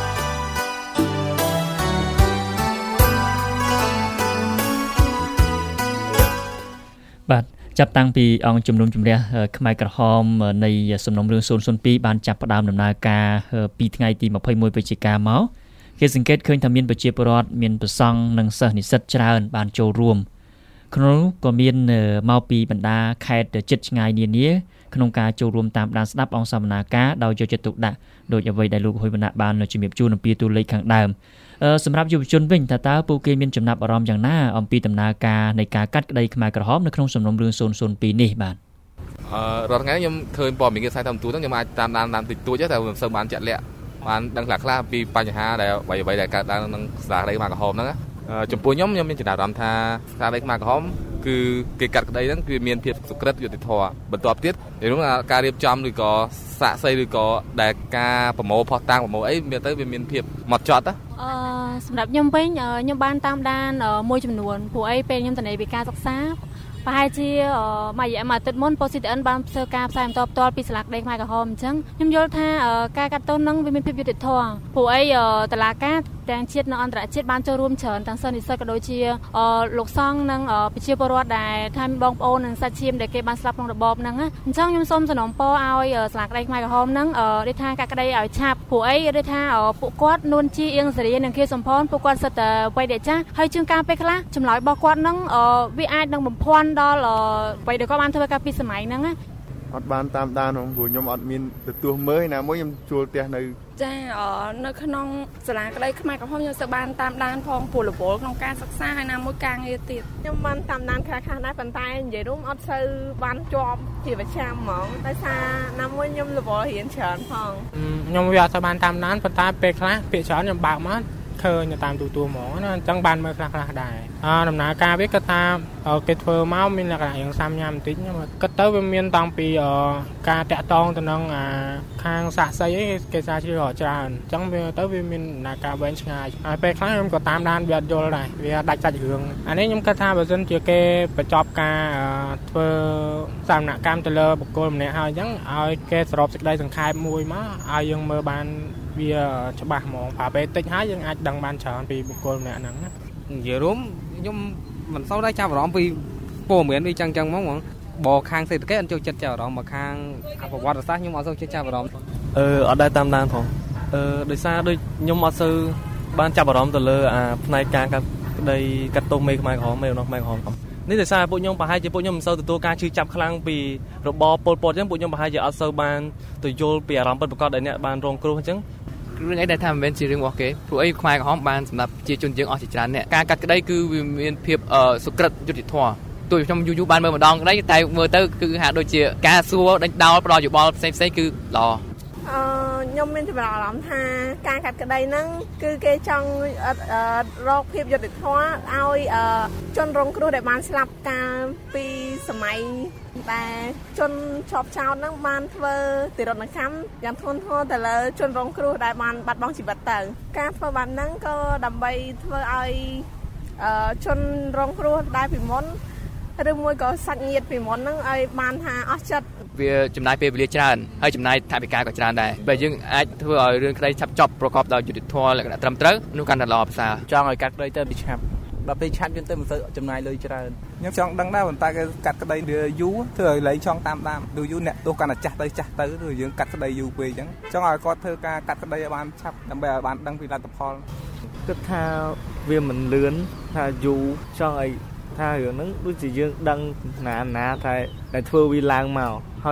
បាទចាប់តាំងពីអង្គជំនុំជម្រះខ្មែរក្រហមនៃសំណុំរឿង002បានចាប់ផ្ដើមដំណើរការពីថ្ងៃទី21វិច្ឆិកាមកគេសង្កេតឃើញថាមានប្រជាពលរដ្ឋមានប្រសង់និងសិស្សនិស្សិតច្រើនបានចូលរួមក្នុងនោះក៏មានមកពីបណ្ដាខេត្តជិតឆ្ងាយនានាក្នុងការចូលរួមតាមដានស្ដាប់អង្គសវនាការដោយយកចិត្តទុកដាក់ដោយអ្វីដែលលោកហ៊ុយវណ្ណៈបានជំរាបជូនអំពីតួលេខខាងដើមសម្រាប់យុវជនវិញតើពួកគេមានចំណាប់អារម្មណ៍យ៉ាងណាអំពីដំណើរការនៃការកាត់ក្តីខ្មែរក្រហមនៅក្នុងសំណុំរឿង002នេះបាទរាល់ថ្ងៃខ្ញុំឃើញព័ត៌មានគេផ្សាយតាមទូទៅខ្ញុំអាចតាមដានតាមតិចតួចតែមិនសូវបានចាក់លាក់បានដឹងខ្លះៗពីបញ្ហាដែលអ្វីដែលកើតឡើងក្នុងស្ថានភាពខ្មែរក្រហមហ្នឹងចំពោះខ្ញុំមានចំណាប់អារម្មណ៍ថាស្ថានភាពខ្មែរក្រហមគឺគេកាត់ក្តីហ្នឹងគឺមានភាពសុក្រិតយុត្តិធម៌បន្ទាប់ទៀតពីនោះការរៀបចំឬក៏សាកសីឬក៏ដែលការប្រមូលផុសតាំងប្រមូលអីមានទៅវាមានភាពម៉ត់ចត់សម្រាប់ខ្ញុំវិញខ្ញុំបានតាមដានមួយចំនួនព្រោះអីពេលខ្ញុំទៅនៃពីការសិក្សាប្រហែលជាមួយរយៈមួយអាទិត្យមុន POSITN បានធ្វើការផ្សាយបន្តផ្ទាល់ពីសាលាក្តីខ្មែរក្រហមអញ្ចឹងខ្ញុំយល់ថាការកាត់ទោសនឹងវាមានភាពយុត្តិធម៌ព្រោះអីតុលាការទាំងជាតិនិងអន្តរជាតិបានចូលរួមច្រើនទាំងសិស្សនិស្សិតក៏ដូចជាលោកសង្ឃនិងប្រជាពលរដ្ឋដែលថាមានបងប្អូននិងសាច់ឈាមដែលគេបានស្លាប់ក្នុងរបបហ្នឹងអញ្ចឹងខ្ញុំសូមសំណូមពរឲ្យសាលាក្តីខ្មែរក្រហមហ្នឹងដូចថាកាត់ក្តីឲ្យឆាប់ព្រោះអីដូចថាពួកគាត់នួនជាអៀងសេរីនិងខៀវសំផនពួកគាត់សិតតែវ័យដែលចាស់ហើយជាងការពេលខ្លះចម្លើយរបស់គាត់ហ្នឹងវាអាចនឹងបំភាន់ដល់អ្វីដែលគាត់បានធ្វើការពីសម័យហ្នឹងណាអត់បានតាមដានហ្នឹងព្រោះខ្ញុំអត់មានទទួលមើលណាមួយខ្ញុំជួលផ្ទះនៅចានៅក្នុងសាលាក្តីខ្មែរក្រហមខ្ញុំសឹកបានតាមដានផងពលពលក្នុងការសិក្សាហើយណាមួយការងារទៀតខ្ញុំបានតាមដានខ្លះៗដែរប៉ុន្តែនិយាយរួមអត់សូវបានជាប់ជាប្រចាំហ្មងដោយសារណាមួយខ្ញុំរវល់រៀនច្រើនផងខ្ញុំវាអត់សូវបានតាមដានប៉ុន្តែពេលខ្លះពាក្យច្រើនខ្ញុំបើកមកឃើញតាមទូហ្មងណាអញ្ចឹងបានមើលខ្លះៗដែរដំណើរការវាគាត់ថាគេធ្វើមកមានលក្ខណៈយ៉ាងសាមញ៉ាំបន្តិចគាត់ទៅវាមានតាំងពីការតាក់ទងទៅនឹងខាងសាក់សីអីគេសាជ្រាវច្រើនអញ្ចឹងវាទៅវាមានដំណើរការវែងឆ្ងាយហើយពេលខ្លះខ្ញុំក៏តាមដានវាអត់យល់ដែរវាដាច់សាច់រឿងអានេះខ្ញុំគិតថាបើសិនជាគេបញ្ចប់ការធ្វើសមនកម្មទៅលើបុគ្គលម្នាក់ហើយអញ្ចឹងឲ្យគេសរុបសេចក្តីសង្ខេបមួយមកឲ្យយើងមើលបានវាច្បាស់ហ្មងប្រើពេលតិចហើយយើងអាចដឹងបានច្រើនពីបុគ្គលម្នាក់ហ្នឹងនិយាយរួមខ្ញុំមិនសូវដែរចាប់អារម្មណ៍ពីព័ត៌មានវាចឹងហ្មងបើខាងសេដ្ឋកិច្ចអត់ចូលចិត្តចាប់អារម្មណ៍មកខាងប្រវត្តិសាស្ត្រខ្ញុំអត់សូវចេះចាប់អារម្មណ៍អត់ដែរតាមដានផងដោយសារដូចខ្ញុំអត់សូវបានចាប់អារម្មណ៍ទៅលើផ្នែកការកាត់ក្តីកាត់ទោសមេខ្មែរក្រហមមេរបស់ខ្មែរក្រហមនេះដោយសារពួកខ្ញុំប្រហែលជាពួកខ្ញុំមិនសូវទទួលការជឿចាប់ខ្លាំងពីរបបប៉ុលពតអញ្ចឹងពួកខ្ញុំប្រហែលជាអត់សូវបានទៅយល់ពីអារម្មណ៍ពិតប្រាកដដែលអ្នកបានរងគ្រោះអញ្ចឹងរឿងអីដែលថាមិនមែនជារឿងរបស់គេព្រោះអីខ្មែរក្រហមបានសម្រាប់ជាជនយើងអស់ជាច្រើនអ្នកការកាត់ក្តីគឺវាមានភាពសុក្រិតយុត្តិធម៌ទោះខ្ញុំយូរបានមើលម្ដងក្តីតែមើលទៅគឺហាក់ដូចជាការសួរដេញដោលផ្ដល់យោបល់ផ្សេងៗគឺល្អខ្ញុំមានចំណាប់អារម្មណ៍ថាការកាត់ក្តីហ្នឹងគឺគេចង់រកភាពយុត្តិធម៌ឲ្យជនរងគ្រោះដែលបានស្លាប់កាលពីសម័យដែលជនជាប់ចោតហ្នឹងបានធ្វើទរណកម្មយ៉ាងធ្ងន់ធ្ងរទៅលើជនរងគ្រោះដែលបានបាត់បង់ជីវិតទៅការធ្វើបែបហ្នឹងក៏ដើម្បីធ្វើឲ្យជនរងគ្រោះដែលពីមុនឬមួយក៏សាច់ញាតិពីមុនហ្នឹងឲ្យបានថាអស់ចិត្តវាចំណាយពេលវេលាច្រើនហើយចំណាយថវិកាក៏ច្រើនដែរបើយើងអាចធ្វើឲ្យរឿងក្តីឆាប់ចប់ប្រកបដោយយុត្តិធម៌លក្ខណៈត្រឹមត្រូវនោះកាន់តែល្អប្រសើរចង់ឲ្យកាត់ក្តីទៅវាឆាប់ដល់ពេលឆាប់យើងទៅមិនទៅចំណាយលុយច្រើនខ្ញុំចង់ដឹងដែរប៉ុន្តែគេកាត់ក្តីវាយូរធ្វើឲ្យលែងចង់តាមដានយូរអ្នកទោះកាន់តែចាស់ទៅឬយើងកាត់ក្តីយូរពេកអញ្ចឹងចង់ឲ្យគាត់ធ្វើការកាត់ក្តីឲ្យបានឆាប់ដើម្បីឲ្យបានដឹងពីលទ្ធផលគិតថាវាមិនលឿនថាយូរចង់ឲ្យថារឿងហ្នឹងដូចជាយើងដឹងណាថាតែធ្វើវាឡើងមកហើយ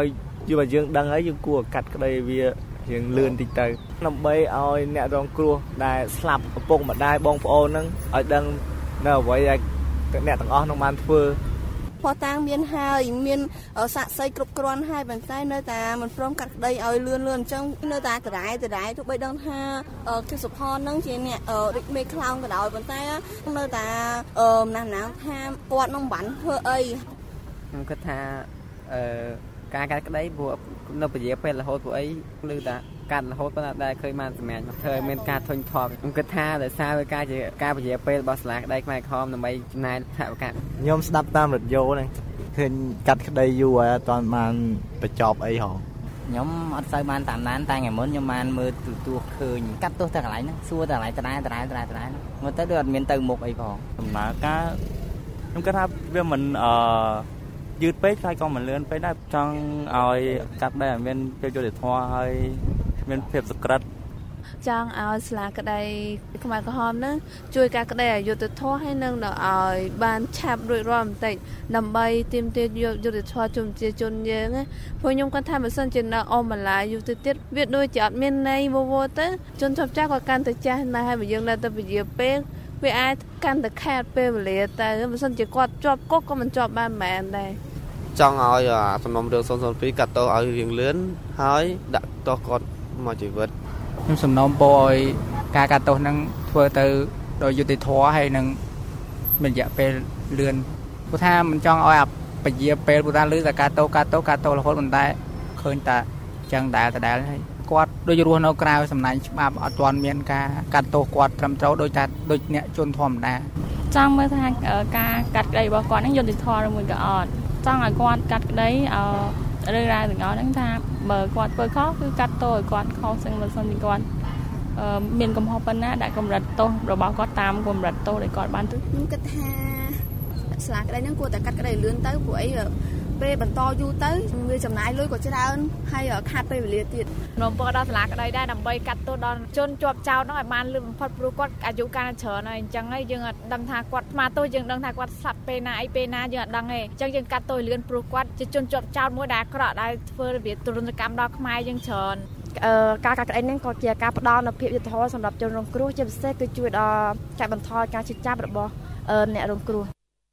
chứ mà dương đăng ấy dương cua cắt cái đây vì dương lươn thì tới nằm bay oi nẹt rong cua đài slap bông mà đài bông phô nâng ở đăng nào vậy nẹt thằng on nông man phơ พอតាំងមានហើយមានសាក់សីគ្រប់គ្រាន់ហើយប៉ុន្តែនៅតែមិនព្រមកាត់ក្តីឲ្យលឿនអញ្ចឹងនៅតែដដែលទោះបីដឹងថាគឺសុផននឹងជាអ្នករិចមេខ្លោងក៏ដោយប៉ុន្តែនៅតែណាស់ថាគាត់នឹងបានធ្វើអីខ្ញុំគិតថាការកាត់ក្តីព្រោះនៅពជាពេលរហូតពួកអីឮតែកាត់រហូតប៉ុន្តែដែរឃើញបានសម្រាប់ធ្វើឲ្យមានការធុញថប់ខ្ញុំគិតថាដោយសារការជាការពជាពេលរបស់សាលាក្តីខ្មែរក្រហមដើម្បីចំណាយថវិកាខ្ញុំស្ដាប់តាមរឌីយ៉ូហ្នឹងឃើញកាត់ក្តីយូរហើយអត់ទាន់បានបញ្ចប់អីហ៎ខ្ញុំអត់សូវបានតាមដានតែថ្ងៃមុនខ្ញុំបានមើលទូទួឃើញកាត់ទោះតែកន្លែងហ្នឹងសួរតែកន្លែងដដែលមើលទៅដូចអត់មានទៅមុខអីផងដំណើរការខ្ញុំគិតថាវាមិនយឺតពេកហើយក៏មិនលឿនពេកដែរចង់ឲ្យកាត់ដែរមានភាពយុត្តិធម៌ហើយមានភាពសក្តិចង់ឲ្យស្លាក្តីខ្មែរក្រហមហ្នឹងជួយការក្តីឲ្យយុត្តិធម៌ហើយនឹងឲ្យបានឆាប់រួចរាល់បន្តិចដើម្បីទាមទារយុត្តិធម៌ជុំជាជនយើងព្រោះខ្ញុំគាត់ថាបើសិនជានៅអមបន្លាយយូរទៅទៀតវាដូចជាអត់មានន័យវវទៅជនជាប់ចាស់ក៏កាន់តែចាស់ដែរហើយបើយើងនៅតែពជាពេលវាអាចកាន់តែខាតពេលវេលាតែបើសិនជាគាត់ជាប់គុកក៏មិនជាប់បានមែនដែរចង់ឲ្យសំណុំរឿង002កាត់ទោសឲ្យរៀងលឿនហើយដាក់ទោសគាត់មកជីវិតខ្ញុំសំណូមពរឲ្យការកាត់ទោសនឹងធ្វើទៅដោយយុត្តិធម៌ហើយនឹងមានរយៈពេលលឿនព្រោះថាមិនចង់ឲ្យពជាពេលព្រោះថាលឺតែកាត់ទោសរហូតប៉ុន្តែឃើញតែចឹងដែលហើយគាត់ដូចរស់នៅក្រៅសំណាញ់ច្បាប់អត់ទាន់មានការកាត់ទោសគាត់ត្រឹមត្រូវដូចអ្នកជនធម្មតាចង់មើលថាការកាត់ក្តីរបស់គាត់នឹងយុត្តិធម៌ឬមួយក៏អត់ចង់ឲ្យគាត់កាត់ក្តីរឿងរ៉ាវទាំងអស់ហ្នឹងថាបើគាត់ធ្វើខុសគឺកាត់ទោសឲ្យគាត់ខុសซึ่งបើសិនជាគាត់មានកំហុសប៉ុណ្ណាដាក់កម្រិតទោសរបស់គាត់តាមកម្រិតទោសដែលគាត់បានទៅខ្ញុំគិតថាស្លាក្តីហ្នឹងគួរតែកាត់ក្តីលឿនទៅព្រោះអីពេលបន្តយូរទៅវាចំណាយលុយក៏ច្រើនហើយខាតពេលវេលាទៀតនំពរដល់សាលាក្តីដែរដើម្បីកាត់ទោសដល់ជនជាប់ចោទហ្នឹងឲ្យបានលឿនបំផុតព្រោះគាត់អាយុកាលច្រើនហើយអញ្ចឹងហើយយើងអត់ដឹងថាគាត់ស្មាទោសយើងដឹងថាគាត់ស្លាប់ពេលណាអីពេលណាយើងអត់ដឹងទេអញ្ចឹងយើងកាត់ទោសលឿនព្រោះគាត់ជាជនជាប់ចោទមួយដែលអាក្រក់ដែលធ្វើរបៀបទរណកម្មដល់ខ្មែរយើងច្រើនការកាត់ក្តីនេះក៏ជាការផ្ដល់នូវភាពយុត្តិធម៌សម្រាប់ជនរងគ្រោះជាពិសេសគឺជួយដល់កាត់បន្ថយការឈឺចាប់របស់អ្នករងគ្រោះ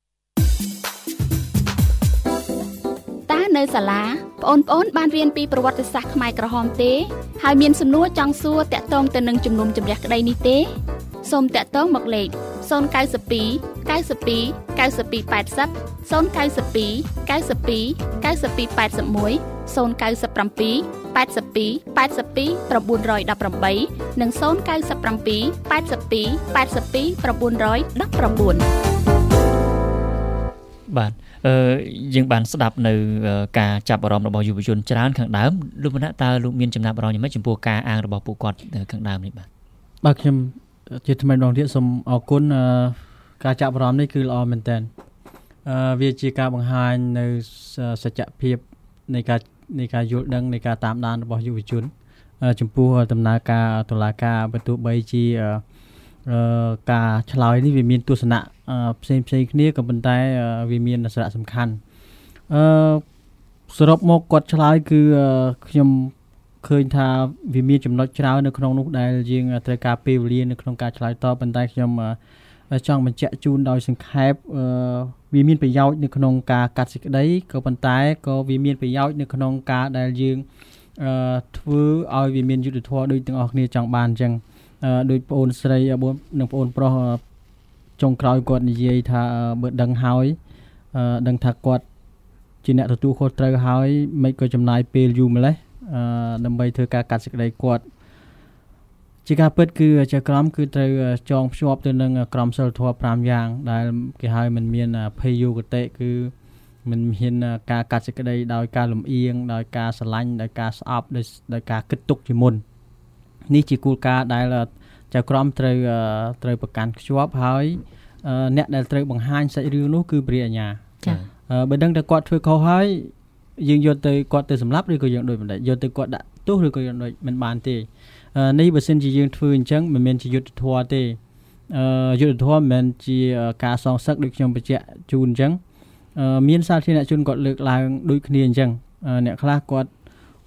នៅសាលាបងប្អូនបានរៀនពីប្រវត្តិសាស្ត្រខ្មែរក្រហមទេហើយមានសំណួរចង់សួរតាក់ទងទៅនឹងជំនុំជម្រះក្តីនេះទេសូមតាក់ទងមកលេខ092 92 92 80 092 92 92 81 097 82 82 918 និង097 82 82 919 បាទយើងបានស្ដាប់នៅការចាប់អារម្មណ៍របស់យុវជនច្រើនខាងដើមលោកមណៈតើលោកមានចំណាប់អារម្មណ៍យ៉ាងម៉េចចំពោះការអាងរបស់ពួកគាត់ខាងដើមនេះបាទខ្ញុំជាថ្មីម្ដងទៀតសូមអរគុណការចាប់អារម្មណ៍នេះគឺល្អមែនតើវាជាការបង្ហាញនៅសច្ចភាពនៃការយល់ដឹងនៃការតាមដានរបស់យុវជនចំពោះដំណើរការតុលាការបើទោះបីជាការឆ្លើយនេះវាមានទស្សនៈផ្សេងគ្នាក៏ប៉ុន្តែវាមានសារៈសំខាន់សរុបមកគាត់ឆ្លើយគឺខ្ញុំឃើញថាវាមានចំណុចច្រើននៅក្នុងនោះដែលយើងត្រូវការពេលវេលានៅក្នុងការឆ្លើយតបប៉ុន្តែខ្ញុំចង់បញ្ជាក់ជូនដោយសង្ខេបវាមានប្រយោជន៍នៅក្នុងការកាត់សេចក្តីក៏ប៉ុន្តែក៏វាមានប្រយោជន៍នៅក្នុងការដែលយើងធ្វើឲ្យវាមានយុត្តិធម៌ដូចទាំងអស់គ្នាចង់បានអញ្ចឹងដោយបងអូនស្រីនិងបងអូនប្រុសចុងក្រោយគាត់និយាយថាបើដឹងហើយដឹងថាគាត់ជាអ្នកទទួលខុសត្រូវហើយមិនក៏ចំណាយពេលយូរម្លេះដើម្បីធ្វើការកាត់សេចក្តីគាត់ជាការពិតគឺជាក្រមគឺត្រូវចងភ្ជាប់ទៅនឹងក្រមសីលធម៌5យ៉ាងដែលគេហៅមិនមានភ័យយុគតិគឺមិនមានការកាត់សេចក្តីដោយការលំអៀងដោយការស្រឡាញ់ដោយការស្អប់ដោយការគិតទុកជាមុននេះជាគោលការណ៍ដែលចៅក្រមត្រូវប្រកាន់ខ្ជាប់ហើយអ្នកដែលត្រូវបង្ហាញសាច់រឿងនោះគឺព្រះអាជ្ញាបើដឹងតែគាត់ធ្វើខុសហើយយើងយកទៅគាត់ទៅសម្លាប់ឬក៏យើងដូចមិនដែរយកទៅគាត់ដាក់ទោសឬក៏យើងដូចមិនបានទេនេះបើសិនជាយើងធ្វើអញ្ចឹងមិនមែនជាយុត្តិធម៌ទេយុត្តិធម៌មិនមែនជាការសងសឹកដូចខ្ញុំបញ្ជាក់ជូនអញ្ចឹងមានសាធារណជនគាត់លើកឡើងដូចគ្នាអញ្ចឹងអ្នកខ្លះគាត់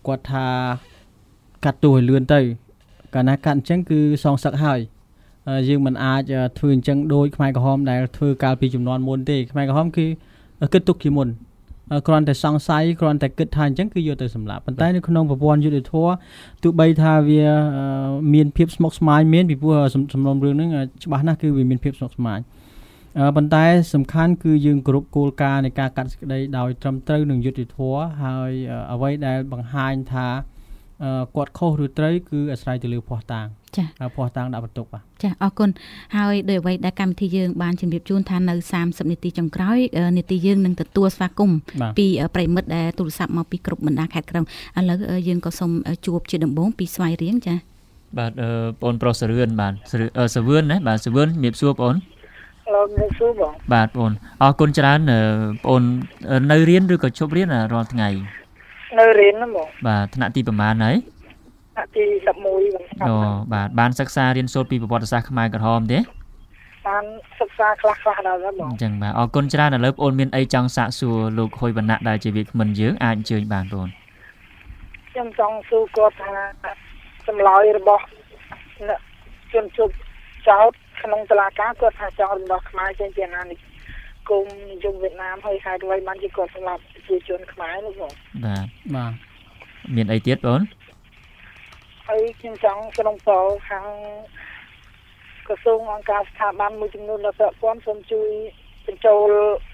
គាត់ថាកាត់ទោសឲ្យលឿនទៅកាលណាកាត់អញ្ចឹងគឺសងសឹកហើយយើងមិនអាចធ្វើអញ្ចឹងដោយខ្មែរក្រហមដែលធ្វើកាលពីចំនួនមុនទេខ្មែរក្រហមគឺគិតទុកជាមុនគ្រាន់តែសង្ស័យគ្រាន់តែគិតថាអញ្ចឹងគឺយកទៅសម្លាប់ប៉ុន្តែនៅក្នុងប្រព័ន្ធយុត្តិធម៌ទោះបីថាវាមានភាពស្មុគស្មាញមានពីព្រោះសំណុំរឿងហ្នឹងច្បាស់ណាស់គឺវាមានភាពស្មុគស្មាញប៉ុន្តែសំខាន់គឺយើងគ្រប់គោលការណ៍នៃការកាត់សេចក្តីដោយត្រឹមត្រូវនិងយុត្តិធម៌ហើយអ្វីដែលបង្ហាញថាគាត់ខុសឬត្រូវគឺអាស្រ័យទៅលើភ័ស្តុតាងចាភ័ស្តុតាងដាក់បន្ទុកបាទចាអរគុណហើយដោយអ្វីដែលកម្មវិធីយើងបានជម្រាបជូនថានៅ30នាទីចុងក្រោយនាទីយើងនឹងទទួលស្វាគមន៍ពីប្រិមិត្តដែលទូរស័ព្ទមកពីគ្រប់បណ្ដាខេត្តក្រុងឥឡូវយើងក៏សូមជួបជាដំបូងពីស្វាយរៀងចាបាទបងប្រុសសរឿនបាទសវឿនណាបាទសវឿនជំរាបសួរបងលោកជំរាបសួរបងបាទបងអរគុណច្រើនបងនៅរៀនឬក៏ជប់រៀនរាល់ថ្ងៃនៅរៀនហ្នឹងបងបាទថ្នាក់ទីប្រហែលហើយថ្នាក់ទី11បងអូបាទបានសិក្សារៀនសូត្រពីប្រវត្តិសាស្ត្រខ្មែរក្រហមទេបានសិក្សាខ្លះៗដល់ហើយបងអញ្ចឹងបាទអរគុណច្រើនឥឡូវបងមានអីចង់សាកសួរលោកហុយវណ្ណៈដែលជាវាគ្មិនយើងអាចអញ្ជើញបានបងខ្ញុំចង់សួរគាត់ថាចម្លើយរបស់ជនជប់ចោតក្នុងតុលាការគាត់ថាចង់រំដោះខ្មែរចេញពីអាណានិគមនិយមវៀតណាមហើយហេតុអ្វីបានជាគាត់សម្លាប់ប្រជាជនខ្មែរនោះបងបាទមានអីទៀតបងហើយខ្ញុំចង់ក្នុងតលខាងក្រសួងអង្គការស្ថាប័នមួយចំនួនដែលពាក់ព័ន្ធសូមជួយបញ្ចូល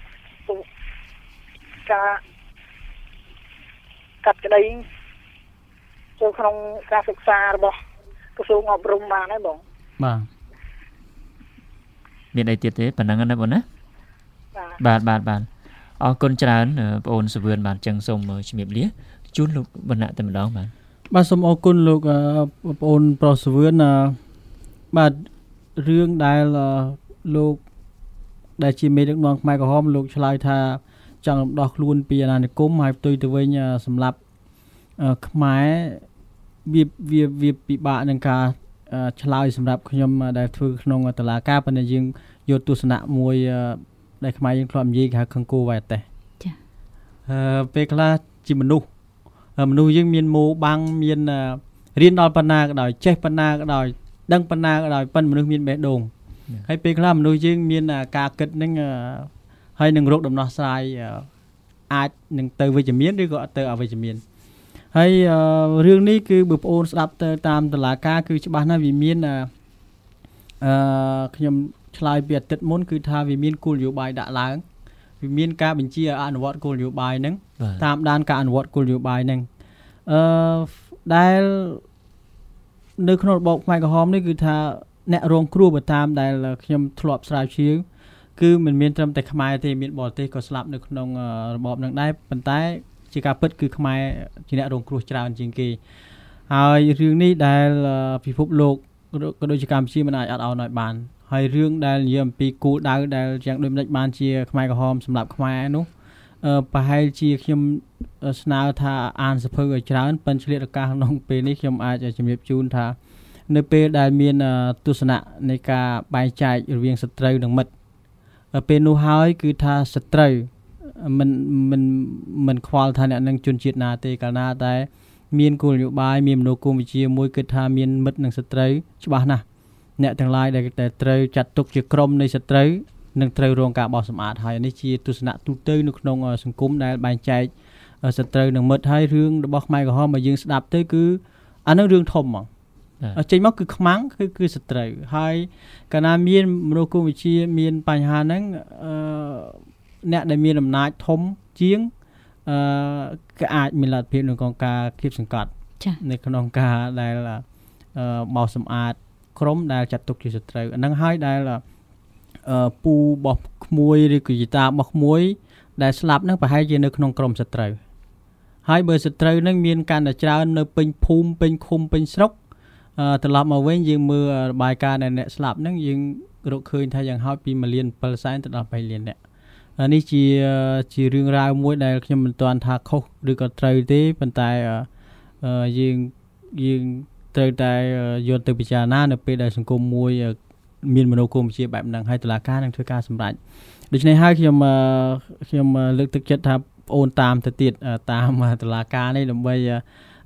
ការកាត់ក្តីចូលក្នុងការសិក្សារបស់ក្រសួងអប់រំបានហើយបងបាទមានអីទៀតទេប៉ុណ្ណឹងណាបងណាបាទអរគុណច្រើនបងអូនសវឿនបាទចឹងសូមជំរាបលាជូនលោកវណ្ណៈតែម្ដងបាទសូមអរគុណលោកបងអូនប្រុសសវឿនបាទរឿងដែលលោកដែលជាមេដឹកនាំខ្មែរក្រហមលោកឆ្លើយថាចង់រំដោះខ្លួនពីអាណានិគមហើយផ្ទុយទៅវិញសម្រាប់ខ្មែរវាពិបាកនឹងការឆ្លើយសម្រាប់ខ្ញុំដែលធ្វើក្នុងតុលាការប៉ុន្តែយើងយកទស្សនៈមួយដែលខ្មែរយើងធ្លាប់និយាយគេហៅខឹងគោវ៉ៃតេសចាពេលខ្លះជាមនុស្សយើងមានម៉ូបាំងមានរៀនដល់ប៉ុណ្ណាក៏ដោយចេះប៉ុណ្ណាក៏ដោយដឹងប៉ុណ្ណាក៏ដោយប៉ុន្តែមនុស្សមានបេះដូងហើយពេលខ្លះមនុស្សយើងមានការគិតនឹងហើយនឹងរកដំណោះស្រាយអាចនឹងទៅវិជ្ជមានឬក៏ទៅអវិជ្ជមានហើយរឿងនេះគឺបើប្អូនស្ដាប់ទៅតាមតុលាការគឺច្បាស់ណាស់វាមានខ្ញុំឆ្លើយពីអាទិត្យមុនគឺថាវាមានគោលនយោបាយដាក់ឡើងវាមានការបញ្ជាអនុវត្តគោលនយោបាយហ្នឹងតាមដានការអនុវត្តគោលនយោបាយហ្នឹងដែលនៅក្នុងរបបខ្មែរក្រហមនេះគឺថាអ្នករងគ្រោះបើតាមដែលខ្ញុំធ្លាប់ស្រាវជ្រាវគឺមិនមានត្រឹមតែខ្មែរទេមានបរទេសក៏ស្លាប់នៅក្នុងរបបហ្នឹងដែរប៉ុន្តែជាការពិតគឺខ្មែរជាអ្នករងគ្រោះច្រើនជាងគេហើយរឿងនេះដែលពិភពលោកក៏ដូចជាកម្ពុជាមិនអាចអត់ឱនឲ្យបានហើយរឿងដែលនិយាយអំពីគោលដៅដែលយ៉ាងដូចម្តេចបានជាខ្មែរក្រហមសម្រាប់ខ្មែរនោះប្រហែលជាខ្ញុំស្នើថាអានសភៅឲ្យច្រើនប៉ុន្តែឆ្លៀតឱកាសក្នុងពេលនេះខ្ញុំអាចជំរាបជូនថានៅពេលដែលមានទស្សនៈនៃការបែងចែករវាងសត្រូវនិងមិត្តពេលនោះហើយគឺថាសត្រូវមិនខ្វល់ថាអ្នកនឹងជនជាតិណាទេកាលណាតែមានគោលនយោបាយមានមនោគមវិជ្ជាមួយគឺថាមានមិត្តនិងសត្រូវច្បាស់ណាស់អ្នកទាំងឡាយដែលត្រូវចាត់ទុកជាក្រុមនៃសត្រូវនឹងត្រូវរងការបោះសម្អាតហើយនេះជាទស្សនៈទូទៅនៅក្នុងសង្គមដែលបែងចែកសត្រូវនិងមិត្តហើយរឿងរបស់ខ្មែរក្រហមមកយើងស្ដាប់ទៅគឺអានឹងរឿងធំហ្មងចេញមកគឺខ្មាំងគឺសត្រូវហើយកាលណាមានមនោគមវិជ្ជាមានបញ្ហាហ្នឹងអ្នកដែលមានអំណាចធំជាងក៏អាចមានលទ្ធភាពក្នុងការគៀបសង្កត់នៅក្នុងការដែលបោសសម្អាតក្រុមដែលចាត់ទុកជាសត្រូវអាហ្នឹងហើយដែលពូរបស់ក្មួយឬក៏ជីតារបស់ក្មួយដែលស្លាប់ហ្នឹងប្រហែលជានៅក្នុងក្រុមសត្រូវហើយបើសត្រូវហ្នឹងមានកាន់តែច្រើននៅពេញភូមិពេញឃុំពេញស្រុកត្រឡប់មកវិញយើងមើលរបាយការណ៍អ្នកស្លាប់ហ្នឹងយើងរកឃើញថាយ៉ាងហោចពី1.7 លានទៅដល់3លានអ្នកនេះជារឿងរ៉ាវមួយដែលខ្ញុំមិនទាន់ថាខុសឬក៏ត្រូវទេប៉ុន្តែយើងត្រូវតែយកទៅពិចារណានៅពេលដែលសង្គមមួយមានមនោគមវិជ្ជាបែបហ្នឹងហើយតុលាការនឹងធ្វើការសម្រេចដូច្នេះហើយខ្ញុំលើកទឹកចិត្តថាបងអូនតាមទៅទៀតតាមតុលាការនេះដើម្បី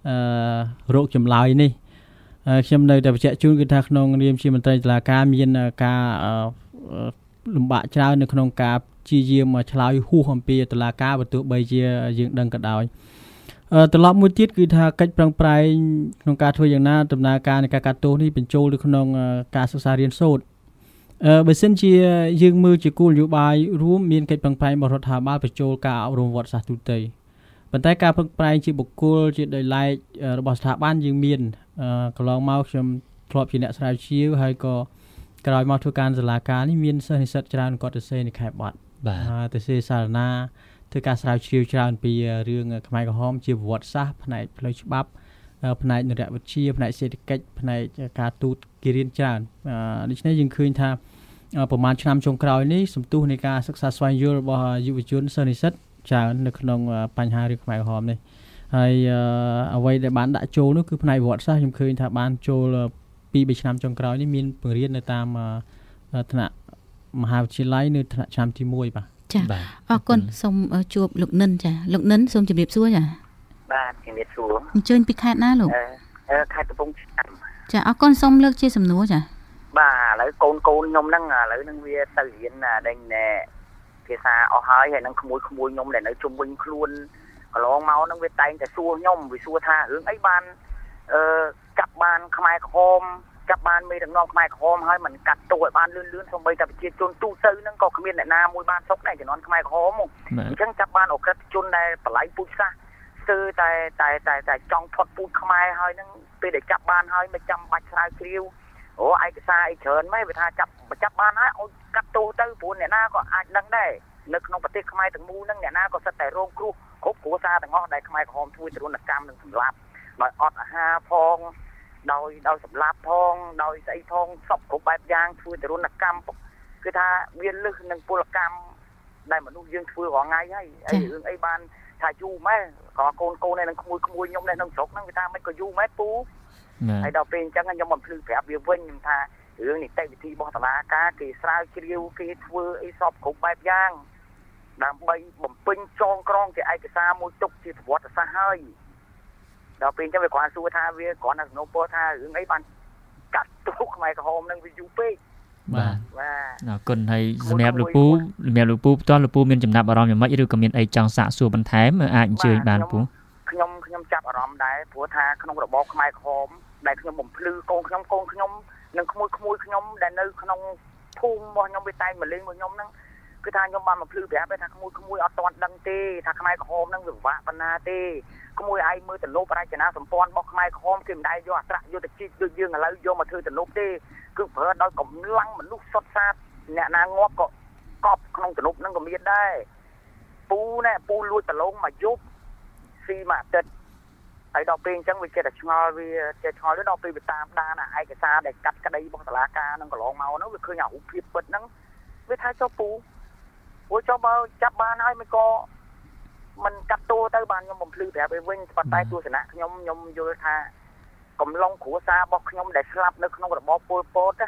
រោគចម្លើយនេះខ្ញុំនៅតែបញ្ជាក់ជូនគឺថាក្នុងនាមជាមន្ត្រីតុលាការមានការលំបាកច្រើននៅក្នុងការព្យាយាមឆ្លើយហួសអំពីតុលាការបើទោះបីជាយើងដឹងក៏ដោយត្រឡប់មួយទៀតគឺថាកិច្ចប្រឹងប្រែងក្នុងការធ្វើយ៉ាងណាដំណើរការនៃការកាត់ទោសនេះបញ្ចូលទៅក្នុងការសិក្សារៀនសូត្របើសិនជាយើងមើលជាគោលនយោបាយរួមមានកិច្ចប្រឹងប្រែងរបស់រដ្ឋាភិបាលបញ្ចូលការអប់រំវត្តសាស្ត្រទូទៅប៉ុន្តែការប្រឹងប្រែងជាបុគ្គលជាដោយឡែករបស់ស្ថាប័នយើងមានកន្លងមកខ្ញុំធ្លាប់ជាអ្នកស្រាវជ្រាវហើយក៏ក្រោយមកធ្វើការសាលាការនេះមានសិស្សនិស្សិតច្រើនគាត់ទៅសេនៅខេត្តបាត់ទៅសេសារណាធ្វើការស្រាវជ្រាវច្រើនពីរឿងខ្មែរក្រហមជាប្រវត្តិសាស្ត្រផ្នែកផ្លូវច្បាប់ផ្នែកនរវិទ្យាផ្នែកសេដ្ឋកិច្ចផ្នែកការទូតគេរៀនច្រើនដូច្នេះយើងឃើញថាប្រហែលឆ្នាំចុងក្រោយនេះសន្ទុះនៃការសិក្សាស្វែងយល់របស់យុវជនសិស្សនិស្សិតច្រើននៅក្នុងបញ្ហារឿងខ្មែរក្រហមនេះហើយអ្វីដែលបានដាក់ចូលនោះគឺផ្នែកប្រវត្តិសាស្ត្រខ្ញុំឃើញថាបានចូល2-3ឆ្នាំចុងក្រោយនេះមានបង្រៀននៅតាមថ្នាក់មហាវិទ្យាល័យនៅថ្នាក់ឆ្នាំទី1បាទចាអរគុណសូមជួបលោកនិនចាលោកនិនសូមជម្រាបសួរចាបាទជំរាបសួរអញ្ជើញពីខេត្តណាលោកខេត្តកំពង់ឆ្នាំចាអរគុណសូមលើកជាសំណួរចាបាទឥឡូវកូនខ្ញុំហ្នឹងឥឡូវហ្នឹងវាទៅរៀនដេញភាសាអស់ហើយនឹងក្មួយខ្ញុំដែលនៅជុំវិញខ្លួនកន្លងមកហ្នឹងវាតែងតែសួរខ្ញុំវាសួរថារឿងអីបានចាប់បានខ្មែរក្រហមចាប់បានមេដឹកនាំខ្មែរក្រហមហើយមិនកាត់ទោសឲ្យបានលឿនសូម្បីតែប្រជាជនទូទៅហ្នឹងក៏គ្មានអ្នកណាមួយបានសុខដែរជំនាន់ខ្មែរក្រហមអញ្ចឹងចាប់បានអក្រិតជនដែលបល័យពូជសាសន៍ស្ទើរតែចង់ផុតពូជខ្មែរហើយហ្នឹងពេលដែលចាប់បានហើយមិនចាំបាច់ស្រាវជ្រាវឯកសារអីច្រើនម៉េចវាថាចាប់បានហើយឲ្យកាត់ទោសទៅព្រោះអ្នកណាក៏អាចដឹងដែរនៅក្នុងប្រទេសខ្មែរទាំងមូលហ្នឹងអ្នកណាក៏សិតតែរងគ្រោះគ្រប់គ្រួសារទាំងអស់ដែលខ្មែរក្រហមធ្វើទរណកម្មនឹងសម្លាប់ដោយអត់អាហារផងដោយសម្លាប់ផងដោយស្អីផងសពគ្រប់បែបយ៉ាងធ្វើទរណកម្មគឺថាវាលឹះនឹងពលកម្មដែលមនុស្សយើងធ្វើរាល់ថ្ងៃហើយរឿងអីបានថាយូរម៉ែក៏កូនឯនឹងក្មួយខ្ញុំនៅក្នុងស្រុកហ្នឹងវាថាមិនក៏យូរម៉ែពូហើយដល់ពេលអញ្ចឹងខ្ញុំបំភ្លឺប្រាប់វាវិញខ្ញុំថារឿងនីតិវិធីរបស់តុលាការគេស្រាវជ្រាវគេធ្វើអីសពគ្រប់បែបយ៉ាងដើម្បីបំពេញចងក្រងជាឯកសារមួយទុកជាប្រវត្តិសាស្ត្រហើយដល់ពេលអញ្ចឹងវាគ្រាន់សួរថាវាគ្រាន់តែសំណួរពោលថារឿងអីបានកាត់ទោសខ្មែរក្រហមនឹងវាយូរពេកបាទអរគុណហើយសម្រាប់លោកពូផ្ទាល់លោកពូមានចំណាប់អារម្មណ៍យ៉ាងម៉េចឬក៏មានអីចង់សាកសួរបន្ថែមអាចអញ្ជើញបានពូខ្ញុំចាប់អារម្មណ៍ដែរព្រោះថាក្នុងរបបខ្មែរក្រហមដែលខ្ញុំបំភ្លឺកូនខ្ញុំនិងក្មួយខ្ញុំដែលនៅក្នុងភូមិរបស់ខ្ញុំវាតែងមកលេងមកខ្ញុំហ្នឹងគឺថាខ្ញុំបានបំភ្លឺប្រាប់ថាក្មួយអត់ទាន់ដឹងទេថាខ្មែរក្រហមហ្នឹងវាពិបាកប៉ុណ្ណាទេក្មួយឯងមើលទំនប់រចនាសម្ព័ន្ធរបស់ខ្មែរក្រហមគេមិនដែលយកអត្រយុទ្ធជីកដូចយើងឥឡូវយកមកធ្វើទំនប់ទេគឺប្រើដោយកម្លាំងមនុស្សសុទ្ធសាធអ្នកណាងាប់ក៏កប់ក្នុងទំនប់ហ្នឹងក៏មានដែរពូលួចប្រឡងមកយប់ស៊ីមួយអាទិត្យហើយដល់ពេលអញ្ចឹងវាចេះតែឆ្ងល់ទៅដល់ពេលវាតាមដានឯកសារដែលកាត់ក្តីរបស់តុលាការហ្នឹងកន្លងមកហ្នឹងវាឃើញអារូបភាពពិតហ្នឹងវាថាចុះពូព្រោះចុះបើចាប់បានហើយមិនក៏មិនកាត់ទោសទៅបានខ្ញុំបំភ្លឺប្រាប់វិញប៉ុន្តែទស្សនៈខ្ញុំយល់ថាកំឡុងគ្រួសាររបស់ខ្ញុំដែលស្លាប់នៅក្នុងរបបប៉ុលពត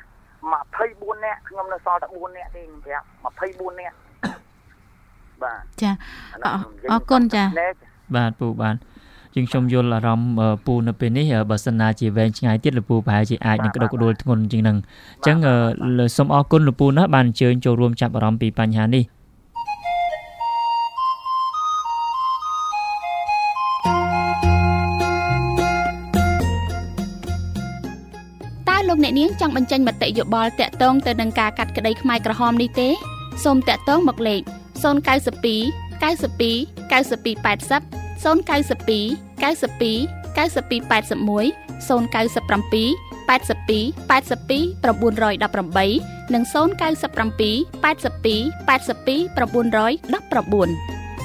24នាក់ខ្ញុំនៅសល់តែ4នាក់ទេខ្ញុំប្រាប់24នាក់បាទចាអរគុណចាបាទពូបាទជាងខ្ញុំយល់អារម្មណ៍ពូនៅពេលនេះបើសិនណាជាវែងឆ្ងាយទៀតលោកពូប្រហែលជាអាចនឹងក្តុកក្តួលធ្ងន់ជាងហ្នឹងអញ្ចឹងសូមអរគុណលោកពូណាស់បានអញ្ជើញចូលរួមចាប់អារម្មណ៍ពីបញ្ហានេះលោកអ្នកនាងចង់បញ្ចេញមតិយោបល់តាក់ទងទៅនឹងការកាត់ក្តីខ្មែរក្រហមនេះទេសូមតាក់ទងមកលេខ092 92 92 80 092 92 92 81 097 82 82 918 និង097 82 82 919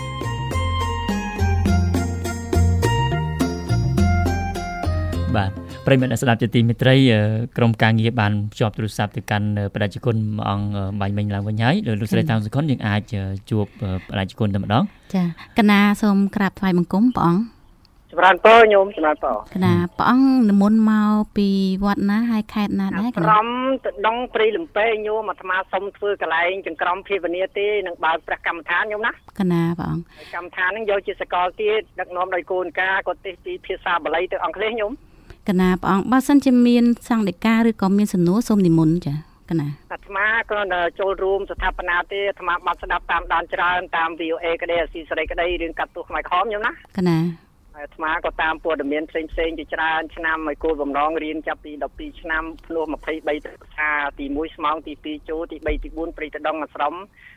បាទប្រិយមិត្តអ្នកស្ដាប់ជាទីមេត្រីក្រុមការងារបានភ្ជាប់ទូរស័ព្ទទៅកាន់បដិជនអង្គបាញ់មិញឡើងវិញហើយលោកស្រីតាមសុខុនយើងអាចជួបបដិជនតែម្ដងចាកណាសូមក្រាបថ្វាយបង្គំព្រះអង្គជចម្រើនពរញោមចម្រើនពរកណាព្រះអង្គនិមន្តមកពីវត្តណាហើយខេត្តណាដែរកណាក្រមទៅដងព្រៃលំពេញញោមអាត្មាសុំធ្វើកន្លែងចង្ក្រមភាវនាទេនឹងបើកព្រះកម្មដ្ឋានញោមណាកណាព្រះអង្គកម្មដ្ឋានហ្នឹងយកជាសកលទៀតដឹកនាំដោយកូនកាគាត់ទេសពីភាសាបាលីទៅអង់គ្លេសញោមកណាព្រះអង្គបើសិនជាមានសង្ឃដីកាឬក៏មានសំណួរសូមនិមន្តចាកណាអាត្មាគ្រាន់តែចូលរួមស្ថាបនាទេអាត្មាបាត់ស្ដាប់តាមដានច្រើនតាម VOA ក្តីអាស៊ីសេរីក្តីរឿងកាត់ទោសខ្មែរក្រហមញោមណាកណាអាត្មាក៏តាមព័ត៌មានផ្សេងជាច្រើនឆ្នាំឲ្យគោលបំណងរៀនចាប់ពី12ឆ្នាំភ្នោះ23ទៅសាទី1ស្មងទី2ចូលទី3ទី4ព្រៃតដងអាស្រម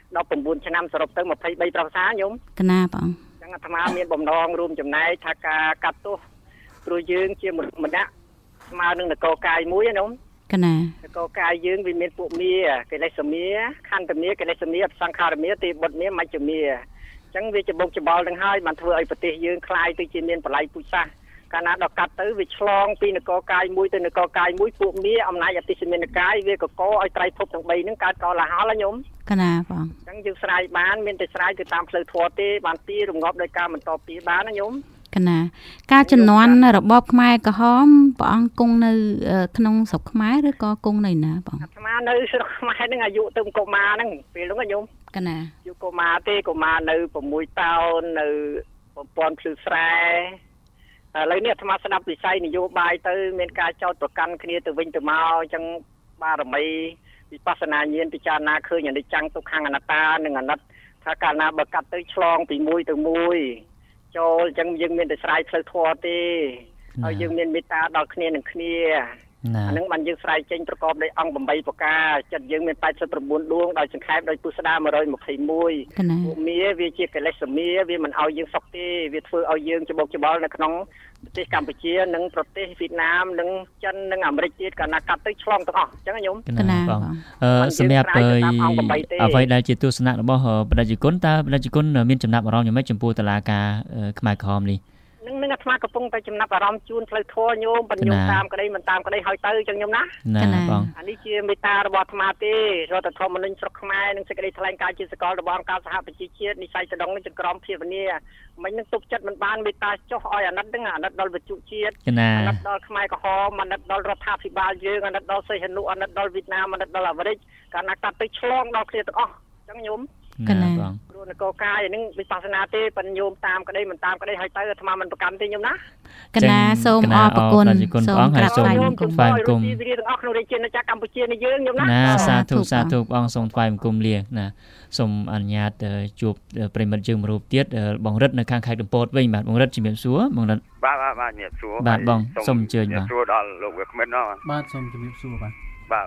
19ឆ្នាំសរុបទៅ23ប្រវត្តិសាញោមកណាព្រះអង្គចឹងអាត្មាមានបំណងរួមចំណែកថាការកាត់ទោសព្រោះយើងជាមនុស្សម្នាក់ស្មើនឹងនគរកាយមួយណាញោមកណានគរកាយយើងវាមានពួកមាកិលេសមាខន្តមាកិលេសមាសង្ខារមាទេបុត្រមាមជ្ឈមាចឹងវាច្បុកច្បល់ទាំងហើយបានធ្វើឲ្យប្រទេសយើងคล้ายទៅជាមានបល័យពូជសាសន៍កាលណាដល់កាត់ទៅវាឆ្លងពីនគរកាយមួយទៅនគរកាយមួយពួកមាអំណាចអតិសមានកាយវាកកឲ្យត្រៃភពទាំង3ហ្នឹងកើតកលហល់ញោមកណាព្រះអង្គចឹងយើងស្រាយបានមានតែស្រាយទៅតាមផ្លូវធម៌ទេបានទីរងាប់ដោយការបន្តពីបានណាញោមកណាការជំនាន់របបខ្មែរក្រហមព្រះអង្គគង់នៅក្នុងស្រុកខ្មែរឬក៏គង់នៅណាបងអាត្មានៅស្រុកខ្មែរហ្នឹងអាយុទៅកុមារហ្នឹងពេលហ្នឹងញោមកណាអាយុកុមារទេកុមារនៅ6តោននៅប្រព័ន្ធភ្លឺស្រែឥឡូវនេះអាត្មាស្ដាប់វិស័យនយោបាយទៅមានការចោទប្រកាន់គ្នាទៅវិញទៅមកអញ្ចឹងបារមីវិបស្សនាញាណពិចារណាឃើញអនិច្ចំទុក្ខអនត្តានិងអនិច្ចថាកាលណាបើកាត់ទៅឆ្លងពីមួយទៅមួយចូលអញ្ចឹងយើងមានតែស្រ័យផ្លូវធម៌ទេហើយយើងមានមេត្តាដល់គ្នានឹងគ្នាអានឹងបានយើងស្រ័យចេញប្រកបដោយអង្គ8ប្រការចិត្តយើងមាន89ដួងដោយសង្ខេបដោយពុស្ដា121ពួកមាវាជាកិលេសមាវាមិនឲ្យយើងសុខទេវាធ្វើឲ្យយើងច្បុកច្បល់នៅក្នុងប្រទេសកម្ពុជានិងប្រទេសវៀតណាមនិងចិននិងអាមេរិកទៀតកាលណាកាត់ទៅឆ្លងទាំងអស់អញ្ចឹងញោមកណាបងសម្រាប់អ្វីដែលជាទស្សនៈរបស់បដិជនតើបដិជនមានចំណាប់អារម្មណ៍យ៉ាងម៉េចចំពោះតុលាការខ្មែរក្រហមនេះ នឹងអាត្មាកំពុងតែចំណាប់អារម្មណ៍ជូនផ្លូវធម៌ញោមបញ្ញោមតាមក្តីមិនតាមក្តីហើយទៅអញ្ចឹងញោមណាអានេះជាមេត្តារបស់អាត្មាទេរដ្ឋធម្មនុញ្ញស្រុកខ្មែរនិងសេចក្តីថ្លែងការណ៍ជាសកលរបស់អង្គការសហប្រជាជាតិនិស័យតដងនឹងចក្រមភាវនាមិននឹងទុកចិត្តមិនបានមេត្តាចុះឲ្យអាណិតហ្នឹងអាណិតដល់វិទ្យុជាតិអាណិតដល់ខ្មែរក្រហមអាណិតដល់រដ្ឋាភិបាលយើងអាណិតដល់សីហនុអាណិតដល់វៀតណាមអាណិតដល់អាមេរិកកាលណាកាត់ទៅឆ្លងដល់គ្នាទាំងអស់អញ្ចឹងញោម កណាព្រោះនគរកាយហ្នឹងវិបស្សនាទេបញ្ញោមតាមក្តីមិនតាមក្តីហើយទៅអាត្មាមិនប្រកាន់ទេញោមណាកណាសូមអរគុណសូមក្រាបថ្វាយបង្គំថ្វាយបង្គំទាំងអស់ក្នុងរាជាណាចក្រកម្ពុជានៃយើងញោមណាសាធុបងសូមថ្វាយបង្គំលាណាសូមអនុញ្ញាតជួបប្រិមិត្តយើងមួយរូបទៀតបងរិទ្ធនៅខាងខេត្តកំពតវិញបាទបងរិទ្ធជំរាបសួរបងរិទ្ធបាទជំរាបសួរបាទបងសូមអញ្ជើញបាទសួរដល់លោកវាគ្មិនបាទសូមជំរាបសួរបាទ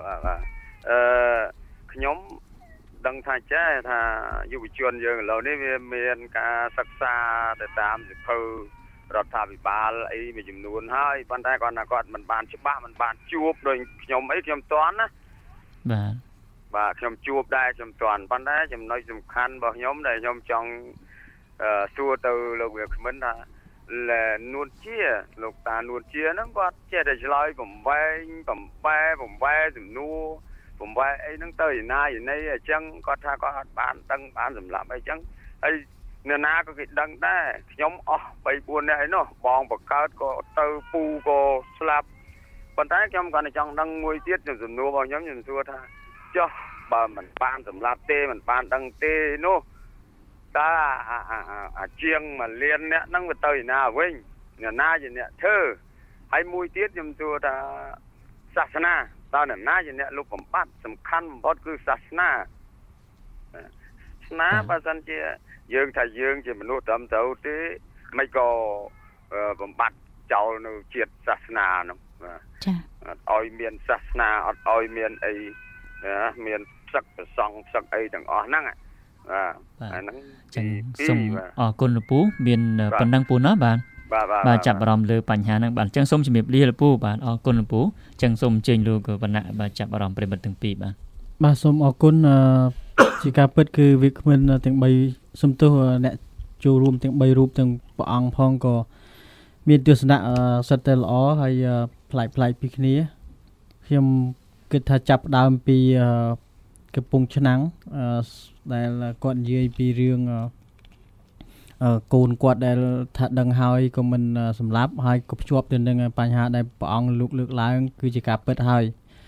ខ្ញុំ ដឹងថាចេះថាយុវជនយើងឥឡូវនេះវាមានការសិក្សាទៅតាមសិភៅរដ្ឋាភិបាលអីមួយចំនួនហើយប៉ុន្តែគាត់ថាគាត់មិនបានច្បាស់មិនបានជួបដូចខ្ញុំអីខ្ញុំតន់ណាបាទខ្ញុំជួបដែរខ្ញុំតន់ប៉ុន្តែចំណុចសំខាន់របស់ខ្ញុំដែលខ្ញុំចង់សួរទៅលោកវាគ្មិនថានួនជាលោកតានួនជាហ្នឹងគាត់ចេះតែឆ្លើយបំបែសំណួរ ผมว่าไอ้นั่งเตยนาอยู่ในจังก็ถ้าก็บ้านตั้งบ้านสำหรับไอ้จังไอ้เนื้อนาก็คิดดังได้ย้อมอ๋อไปบวนเนี่ยเนาะบองปากกาก็เตยปูก็สลับปัญหาย้อมกันจังดังมวยเตี้ยอย่างส่วนนู้นบางย้อมอย่างส่วนท่าจ้าบ้านมันบ้านสำหรับเต้มันบ้านดังเต้เนาะตาเชียงมันเรียนเนี่ยนั่งไปเตยนาเว้ยเนื้อนาอย่างเนี่ยเธอไอ้มวยเตี้ยอย่างส่วนท่าศาสนาตอนนั้นน่าจะเนี่ยลูกผมปัดสำคัญบอสคือศาสนาภาษาเจียยืงถ้ายืงจะมนุษย์ทำเท่าที่ไม่ก็ผมปัดเจ้าหนูเจียดศาสนาเนาะอ้อยเมียนศาสนาอ้อยเมียนไอเมียนสักสองสักไอต่างอ๋อนั่งอ่ะนั่งจังส่งคนละปูเมียนปนดังปูเนาะบ้าน បាទចាប់អារម្មណ៍លើបញ្ហាហ្នឹងបាទអញ្ចឹងសូមជំរាបលាលោកពូបាទអរគុណលោកពូអញ្ចឹងសូមអញ្ជើញលោកវណ្ណៈបាទចាប់អារម្មណ៍ប្រិមិត្តទាំងពីរបាទសូមអរគុណជាការពិតគឺវាគ្មានទាំង3សំទោសអ្នកចូលរួមទាំង3រូបទាំងព្រះអង្គផងក៏មានទស្សនៈសិតតែល្អហើយប្លែកពីគ្នាខ្ញុំគិតថាចាប់ដើមពីកំពង់ឆ្នាំងដែលគាត់និយាយពីរឿងកូនគាត់ដែលថាដឹងហើយក៏មិនសម្លាប់ហើយក៏ភ្ជាប់ទៅនឹងបញ្ហាដែលព្រះអង្គលើកឡើងគឺជាការពិតហើយ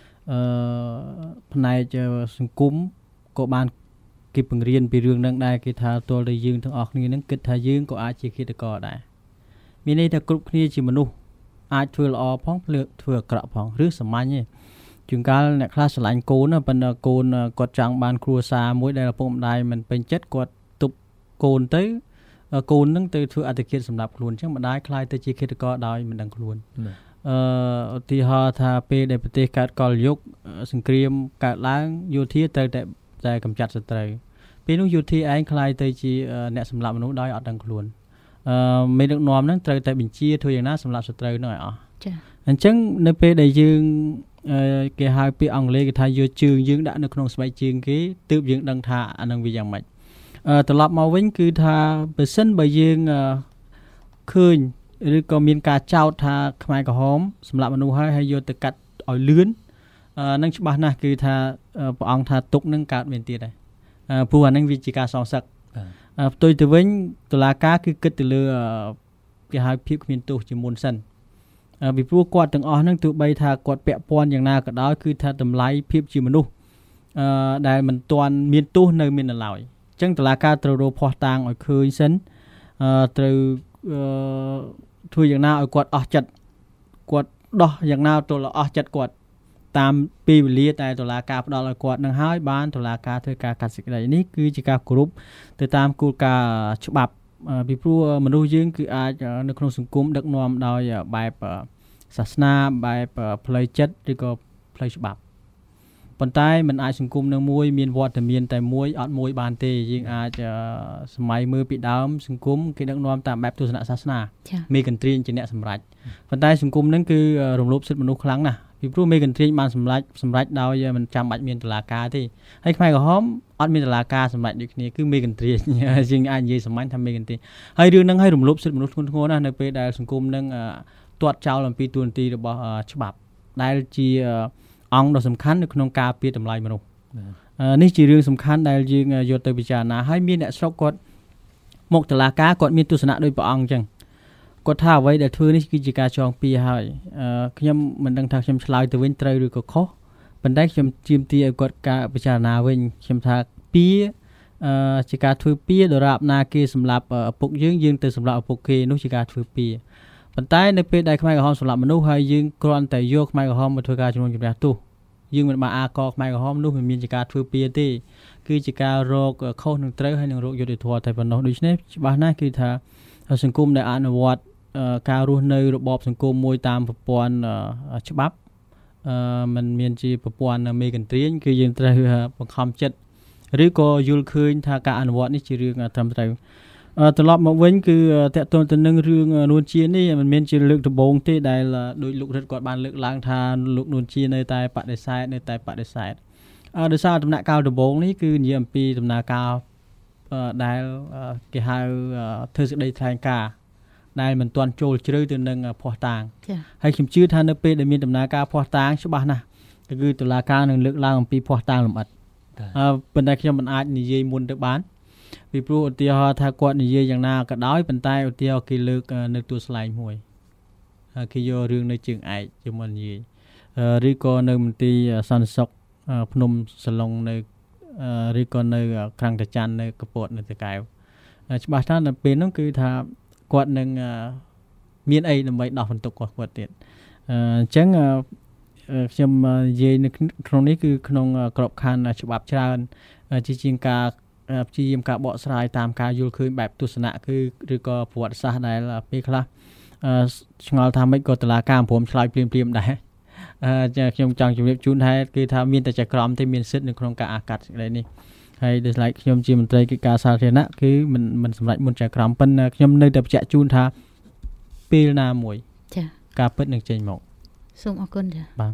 ផ្នែកសង្គមក៏បានគេបង្រៀនពីរឿងហ្នឹងដែរគេថាទល់តែយើងទាំងអស់គ្នាហ្នឹងគិតថាយើងក៏អាចជាឃាតករដែរមានន័យថាគ្រប់គ្នាជាមនុស្សអាចធ្វើល្អផងធ្វើអាក្រក់ផងឬសាមញ្ញទេជួនកាលអ្នកខ្លះស្រឡាញ់កូនប៉ុន្តែកូនគាត់ចង់បានគ្រួសារមួយដែលឪពុកម្ដាយមិនពេញចិត្តគាត់ទប់កូនទៅកូននឹងទៅធ្វើអត្តឃាតសម្រាប់ខ្លួនអញ្ចឹងម្ដាយខ្លាយទៅជាឃាតករដោយមិនដឹងខ្លួនឧទាហរណ៍ថាពេលដែលប្រទេសកើតកលយុគសង្គ្រាមកើតឡើងយោធាត្រូវតែកម្ចាត់សត្រូវពេលនោះយោធាឯងខ្លាយទៅជាអ្នកសម្លាប់មនុស្សដោយអត់ដឹងខ្លួនមេដឹកនាំហ្នឹងត្រូវតែបញ្ជាធ្វើយ៉ាងណាសម្រាប់សត្រូវនោះឲ្យអស់ចា៎អញ្ចឹងនៅពេលដែលយើងគេហៅពាក្យអង់គ្លេសគេថាយកជើងយើងដាក់នៅក្នុងស្បែកជើងគេទើបយើងដឹងថាអានឹងវាយ៉ាងម៉េចត្រឡប់មកវិញគឺថាបើសិនបើយើងឃើញឬក៏មានការចោទថាខ្មែរក្រហមសម្លាប់មនុស្សហើយយកទៅកាត់ឲ្យលឿននឹងច្បាស់ណាស់គឺថាព្រះអង្គថាទុកនឹងកើតមានទៀតដែរព្រោះអានឹងវាជាការសងសឹកផ្ទុយទៅវិញតុលាការគឺគិតទៅលើគេហៅភាពគ្មានទោសជាមុនសិនពីព្រោះគាត់ទាំងអស់ហ្នឹងទោះបីថាគាត់ពាក់ព័ន្ធយ៉ាងណាក៏ដោយគឺថាតម្លៃភាពជាមនុស្សដែលមិនទាន់មានទោសនៅមាននៅឡើយអញ្ចឹងតុលាការត្រូវរកភ័ស្តុតាងឲ្យឃើញសិនត្រូវធ្វើយ៉ាងណាឲ្យគាត់អស់ចិត្តគាត់ដោះយ៉ាងណាទល់អស់ចិត្តគាត់តាមពេលវេលាតែតុលាការផ្ដល់ឲ្យគាត់នឹងហើយបានតុលាការធ្វើការកាត់សេចក្តីនេះគឺជាការគោរពទៅតាមគោលការណ៍ច្បាប់ពីព្រោះមនុស្សយើងគឺអាចនៅក្នុងសង្គមដឹកនាំដោយបែបសាសនាបែបផ្លូវចិត្តឬក៏ផ្លូវច្បាប់ប៉ុន្តែมันអាចសង្គមនឹងមួយមានវត្តមានតែមួយអត់មួយបានទេយើងអាចសម័យមើលពីដើមសង្គមគេដឹកនាំតាមបែបទស្សនៈសាសនាមេកន្ទ្រៀងជាអ្នកសម្រេចប៉ុន្តែសង្គមនឹងគឺរំលោភសិទ្ធិមនុស្សខ្លាំងណាស់ពីព្រោះមេកន្ទ្រៀងបានសម្រេចដោយមិនចាំបាច់មានតុលាការទេហើយខ្មែរក្រហមអត់មានតុលាការសម្រេចដូចគ្នាគឺមេកន្ទ្រៀងយើងអាចនិយាយសាមញ្ញថាមេកន្ទ្រៀងហើយរឿងហ្នឹងឲ្យរំលោភសិទ្ធិមនុស្សធ្ងន់ធ្ងរណាស់នៅពេលដែលសង្គមនឹងទាត់ចោលអំពីទួនាទីរបស់ច្បាប់ដែលជាអង្គដ៏សំខាន់នៅក្នុងការពារតម្លៃមនុស្សនេះជារឿងសំខាន់ដែលយើងយកទៅពិចារណាហើយមានអ្នកស្រុកគាត់មកតុលាការគាត់មានទស្សនៈដោយព្រះអង្គអញ្ចឹងគាត់ថាអ្វីដែលធ្វើនេះគឺជាការចងពៀហើយខ្ញុំមិនដឹងថាខ្ញុំឆ្លើយទៅវិញត្រូវឬក៏ខុសប៉ុន្តែខ្ញុំជឿមទាឲ្យគាត់ការពិចារណាវិញខ្ញុំថាពៀជាការធ្វើពៀដរាបណាគេសម្រាប់ឪពុកយើងទៅសម្រាប់ឪពុកគេនោះជាការធ្វើពៀប៉ុន្តែនៅពេលដែលខ្មែរក្រហមសម្លាប់មនុស្សហើយយើងគ្រាន់តែយកខ្មែរក្រហមមកធ្វើការជំនុំជម្រះទោសយើងមិនបានអាកខ្មែរក្រហមនោះមិនមានជាការធ្វើពៀទេគឺជាការរកខុសនឹងត្រូវហើយនឹងរកយុត្តិធម៌តែប៉ុណ្ណោះដូច្នេះច្បាស់ណាស់គឺថាសង្គមដែលអនុវត្តការរស់នៅរបបសង្គមមួយតាមប្រព័ន្ធច្បាប់มันមានជាប្រព័ន្ធមេកន្ទ្រៀងគឺយើងត្រូវបង្ខំចិត្តឬក៏យល់ឃើញថាការអនុវត្តនេះជារឿងត្រឹមត្រូវត្រឡប់មកវិញគឺតកតងទៅនឹងរឿងនួនជានេះមិនមែនជាលើកដំបូងទេដែលដោយលោករិទ្ធគាត់បានលើកឡើងថាលោកនួនជានៅតែបដិសេធដោយសារដំណាក់កាលដំបូងនេះគឺនិយាយអំពីដំណើរការដែលគេហៅធ្វើសេចក្តីថ្លែងការណ៍ដែលមិនទាន់ចូលជ្រៅទៅនឹងភ័ស្តុតាងហើយខ្ញុំជឿថានៅពេលដែលមានដំណើរការភ័ស្តុតាងច្បាស់ណាស់គឺតុលាការនឹងលើកឡើងអំពីភ័ស្តុតាងលម្អិតប៉ុន្តែខ្ញុំមិនអាចនិយាយមុនទៅបានពីព្រោះឧទាហរណ៍ថាគាត់និយាយយ៉ាងណាក៏ដោយប៉ុន្តែឧទាហរណ៍គេលើកនៅទួលស្លែងមួយគេយករឿងនៅជើងឯកជាមកនិយាយឬក៏នៅមន្ទីរសន្តិសុខភ្នំសឡុងនៅឬក៏នៅក្រាំងតាចាន់នៅកពតនៅតាកែវច្បាស់ថានៅពេលនោះគឺថាគាត់នឹងមានអីដើម្បីដោះបន្ទុកគាត់ទៀតអញ្ចឹងខ្ញុំនិយាយនៅក្នុងនេះគឺក្នុងក្របខ័ណ្ឌច្បាប់ច្រើនជាជាងការព្យាយាមការបកស្រាយតាមការយល់ឃើញបែបទស្សនៈគឺឬក៏ប្រវត្តិសាស្ត្រដែលពេលខ្លះឆ្ងល់ថាម៉េចក៏តុលាការព្រមឆ្លើយភ្លាមដែរខ្ញុំចង់ជម្រាបជូនថាគឺថាមានតែចក្រមទេមានសិទ្ធិនៅក្នុងការអាកាត់សេចក្តីនេះហើយដោយឡែកខ្ញុំជាមន្ត្រីកិច្ចការសាធារណៈគឺមិនសម្រេចមុនចក្រមប៉ុន្តែខ្ញុំនៅតែបញ្ជាក់ជូនថាពេលណាមួយចាការពិតនឹងចេញមកសូមអរគុណចាបាទ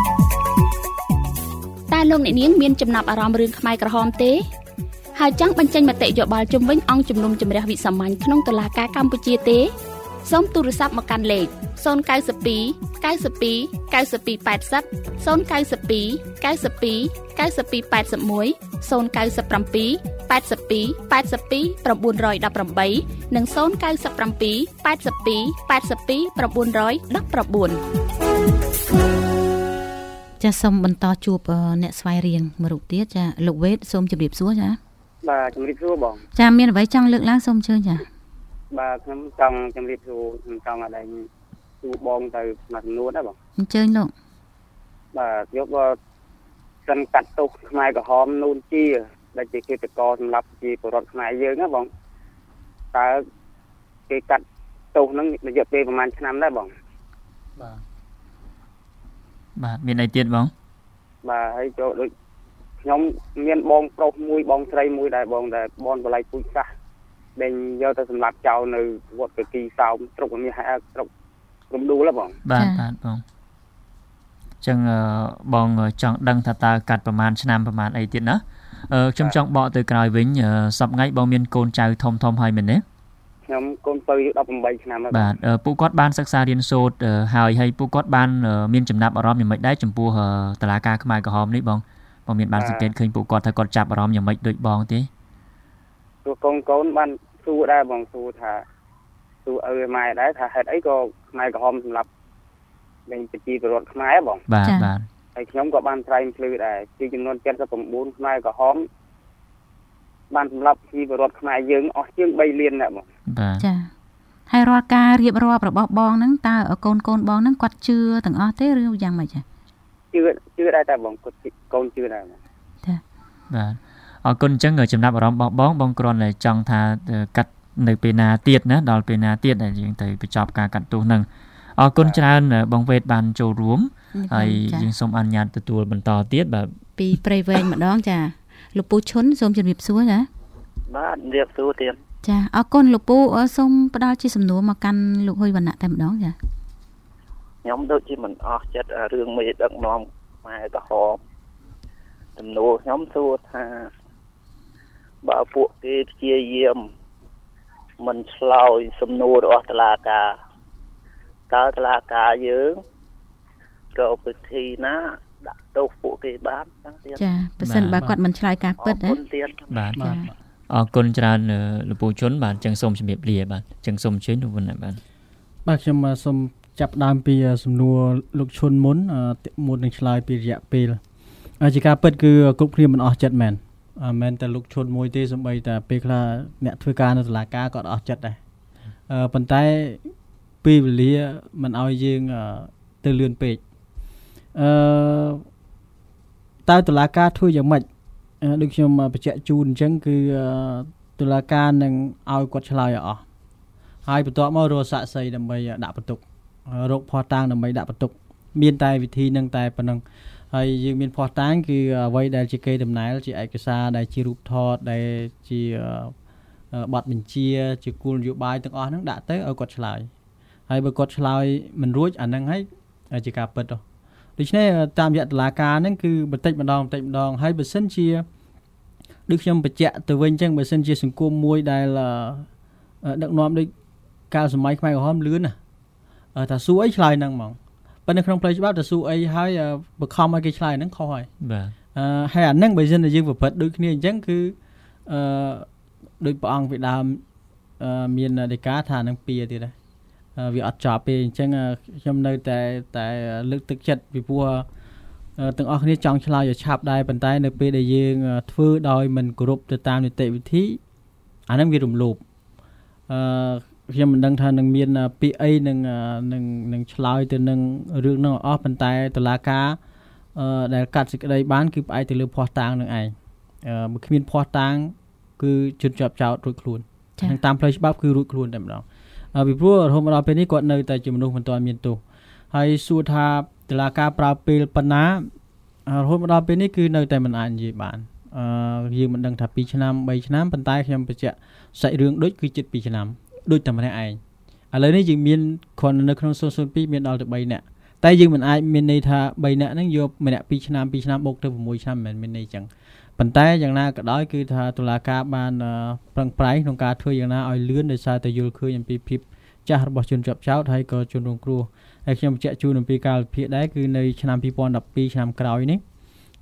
តើលោកអ្នកនាងមានចំណាប់អារម្មណ៍រឿងខ្មែរក្រហមទេហើយចង់បញ្ចេញមតិយោបល់ជំវិញអង្គជំនុំជម្រះវិសាមញ្ញក្នុងតុលាការកម្ពុជាទេសូមទូរស័ព្ទមកកាន់លេខ092 92 92 80 092 92 92 81 097 82 82 918 និង097 82 82 919 ចាសូមបន្តជួបអ្នកស្វែងរៀងមួយរូបទៀតចាលោកវេតសូមជម្រាបសួរចាបាទជម្រាបសួរបងចាមានអ្វីចង់លើកឡើងសូមអញ្ជើញចាបាទខ្ញុំចង់ជម្រាបសួរខ្ញុំចង់ឲ្យដែរសួរបងទៅមួយចំនួនដែរបងអញ្ជើញលោកបាទយកសិនកាត់ទោសខ្មែរក្រហមនូនជាដែលជាឃាតករសម្រាប់ជាពលរដ្ឋខ្មែរយើងណាបងតើគេកាត់ទោសហ្នឹងរយៈពេលប្រហែលឆ្នាំដែរបងបាទមានអីទៀតបងបាទហើយចូលដូចខ្ញុំមានបងប្រុសមួយបងស្រីមួយដែរបងដែលបនបល័យពូជសាសដែលយកទៅសម្លាប់ចោលនៅវត្តកគីសោមស្រុកមាសហែស្រុករំដួលបងបាទបងចឹងបងចង់ដឹងថាតើកាត់ប្រហែលឆ្នាំប្រហែលអីទៀតណាខ្ញុំចង់បកទៅក្រោយវិញសប្ងៃបងមានកូនចៅធំហើយមែនទេខ្ញុំកូនពៅ18ឆ្នាំហើយបាទពួកគាត់បានសិក្សារៀនសូត្រហើយពួកគាត់បានមានចំណាប់អារម្មណ៍យ៉ាងម៉េចដែរចំពោះតឡាការខ្មែរក្រហមនេះបងមានបានសង្កេតឃើញពួកគាត់ថាគាត់ចាប់អារម្មណ៍យ៉ាងម៉េចដូចបងទេព្រោះកូនបានសួរដែរបងសួរថាសួរឪម៉ែដែរថាហេតុអីក៏ខ្មែរក្រហមសម្រាប់លេងប្រជាពលរដ្ឋខ្មែរបងបាទហើយខ្ញុំក៏បានត្រែងភ្លឺដែរពីចំនួន79ខ្មែរក្រហមបានសម្រាប់ប្រជាពលរដ្ឋខ្មែរយើងអស់ជាង3លានណាបងបាទចាហើយរាល់ការរៀបរាប់របស់បងហ្នឹងតើកូនបងហ្នឹងគាត់ជឿទាំងអស់ទេឬយ៉ាងម៉េចចាជឿដែរតែបងគាត់កូនជឿដែរចាបាទអរគុណអញ្ចឹងចំណាប់អារម្មណ៍របស់បងគ្រាន់តែចង់ថាកាត់នៅពេលណាទៀតណាដល់ពេលណាទៀតដែលយើងទៅបញ្ចប់ការកាត់ទោសហ្នឹងអរគុណច្រើនបងវេតបានចូលរួមហើយយើងសូមអនុញ្ញាតទទួលបន្តទៀតបាទពីព្រៃវែងម្ដងចាលោកពូឈុនសូមជម្រាបសួរចាបាទជម្រាបសួរទៀតចាអរគុណលោកពូសូមផ្ដល់ជាសំណួរមកកាន់លោកហ៊ុយវណ្ណៈតែម្ដងចាខ្ញុំដូចជាមិនអស់ចិត្តរឿងមេដឹកនាំខ្មែរក្រហមទំនួលខ្ញុំសួរថាបើពួកគេព្យាយាមមិនឆ្លើយសំណួររបស់តុលាការតើតុលាការយើងរកវិធីណាដាក់ទោសពួកគេបានចឹងទៀតចាបើសិនបើគាត់មិនឆ្លើយការពិតណាបាទអរគុណច្រើនលោកពូជុនបាទចឹងសូមជម្រាបលាបាទចឹងសូមអញ្ជើញលោកវណ្ណៈបាទខ្ញុំសូមចាប់ដើមពីសំណួរលោកឈុនមុននឹងឆ្លើយពីរយៈពេលជាការពិតគឺគ្រប់គ្នាមិនអស់ចិត្តមែនតែលោកឈុនមួយទេសូម្បីតែពេលខ្លះអ្នកធ្វើការនៅតុលាការក៏អស់ចិត្តដែរប៉ុន្តែពេលវេលាមិនឲ្យយើងទៅលឿនពេកតើតុលាការធ្វើយ៉ាងម៉េចដូចខ្ញុំបញ្ជាក់ជូនអញ្ចឹងគឺតុលាការនឹងឲ្យគាត់ឆ្លើយឲ្យអស់ហើយបន្ទាប់មករកសាក្សីដើម្បីដាក់បន្ទុករកភស្តុតាងដើម្បីដាក់បន្ទុកមានតែវិធីនឹងតែប៉ុណ្ណឹងហើយយើងមានភស្តុតាងគឺអ្វីដែលជាកេរដំណែលជាឯកសារដែលជារូបថតដែលជាបទបញ្ជាជាគោលនយោបាយទាំងអស់ហ្នឹងដាក់ទៅឲ្យគាត់ឆ្លើយហើយបើគាត់ឆ្លើយមិនរួចអាហ្នឹងហើយជាការពិតទៅដូច្នេះតាមរយៈតុលាការហ្នឹងគឺបន្តិចម្ដងហើយបើសិនជាដូចខ្ញុំបញ្ជាក់ទៅវិញអញ្ចឹងបើសិនជាសង្គមមួយដែលដឹកនាំដូចកាលសម័យខ្មែរក្រហមលឿនណាថាសួរអីឆ្លើយហ្នឹងហ្មងប៉ុន្តែក្នុងផ្លូវច្បាប់ថាសួរអីហើយបង្ខំឲ្យគេឆ្លើយហ្នឹងខុសហើយបាទហើយអាហ្នឹងបើសិនជាយើងប្រព្រឹត្តដូចគ្នាអញ្ចឹងគឺដូចព្រះអង្គពីដើមមានដីកាថានឹងពីទៀតដែរវាអត់ចប់ទេអញ្ចឹងខ្ញុំនៅតែលើកទឹកចិត្តពីព្រោះទាំងអស់គ្នាចង់ឆ្លើយឲ្យឆាប់ដែរប៉ុន្តែនៅពេលដែលយើងធ្វើដោយមិនគោរពទៅតាមនីតិវិធីអាហ្នឹងវារំលោភខ្ញុំមិនដឹងថានឹងមានពាក្យអីនឹងឆ្លើយទៅនឹងរឿងហ្នឹងអស់ប៉ុន្តែតុលាការដែលកាត់សេចក្តីបានគឺផ្អែកទៅលើភស្តុតាងនឹងឯងបើគ្មានភស្តុតាងគឺជន់ជាប់ចោតរួចខ្លួននឹងតាមផ្លូវច្បាប់គឺរួចខ្លួនតែម្ដងពីព្រោះរហូតមកដល់ពេលនេះគាត់នៅតែជាមនុស្សមិនទាន់មានទោសហើយសួរថាតុលាការប្រើពេលប៉ុណ្ណារហូតមកដល់ពេលនេះគឺនៅតែមិនអាចនិយាយបានយើងមិនដឹងថា2ឆ្នាំ3ឆ្នាំប៉ុន្តែខ្ញុំបញ្ជាក់សាច់រឿងដូចគឺជិត2ឆ្នាំដូចតែម្នាក់ឯងឥឡូវនេះយើងមានគ្រាន់នៅក្នុង002មានដល់ទៅ3នាក់តែយើងមិនអាចមានន័យថា3នាក់ហ្នឹងយកម្នាក់2ឆ្នាំបូកទៅ6ឆ្នាំមិនមែនមានន័យអញ្ចឹងប៉ុន្តែយ៉ាងណាក៏ដោយគឺថាតុលាការបានប្រឹងប្រែងក្នុងការធ្វើយ៉ាងណាឲ្យលឿនដោយសារតែយល់ឃើញអំពីភាពចាស់របស់ជនជាប់ចោតហើយក៏ជនរងគ្រោះហើយខ្ញុំបញ្ជាក់ជូនអំពីការវិភាគដែរគឺនៅឆ្នាំ2012ឆ្នាំក្រោយនេះ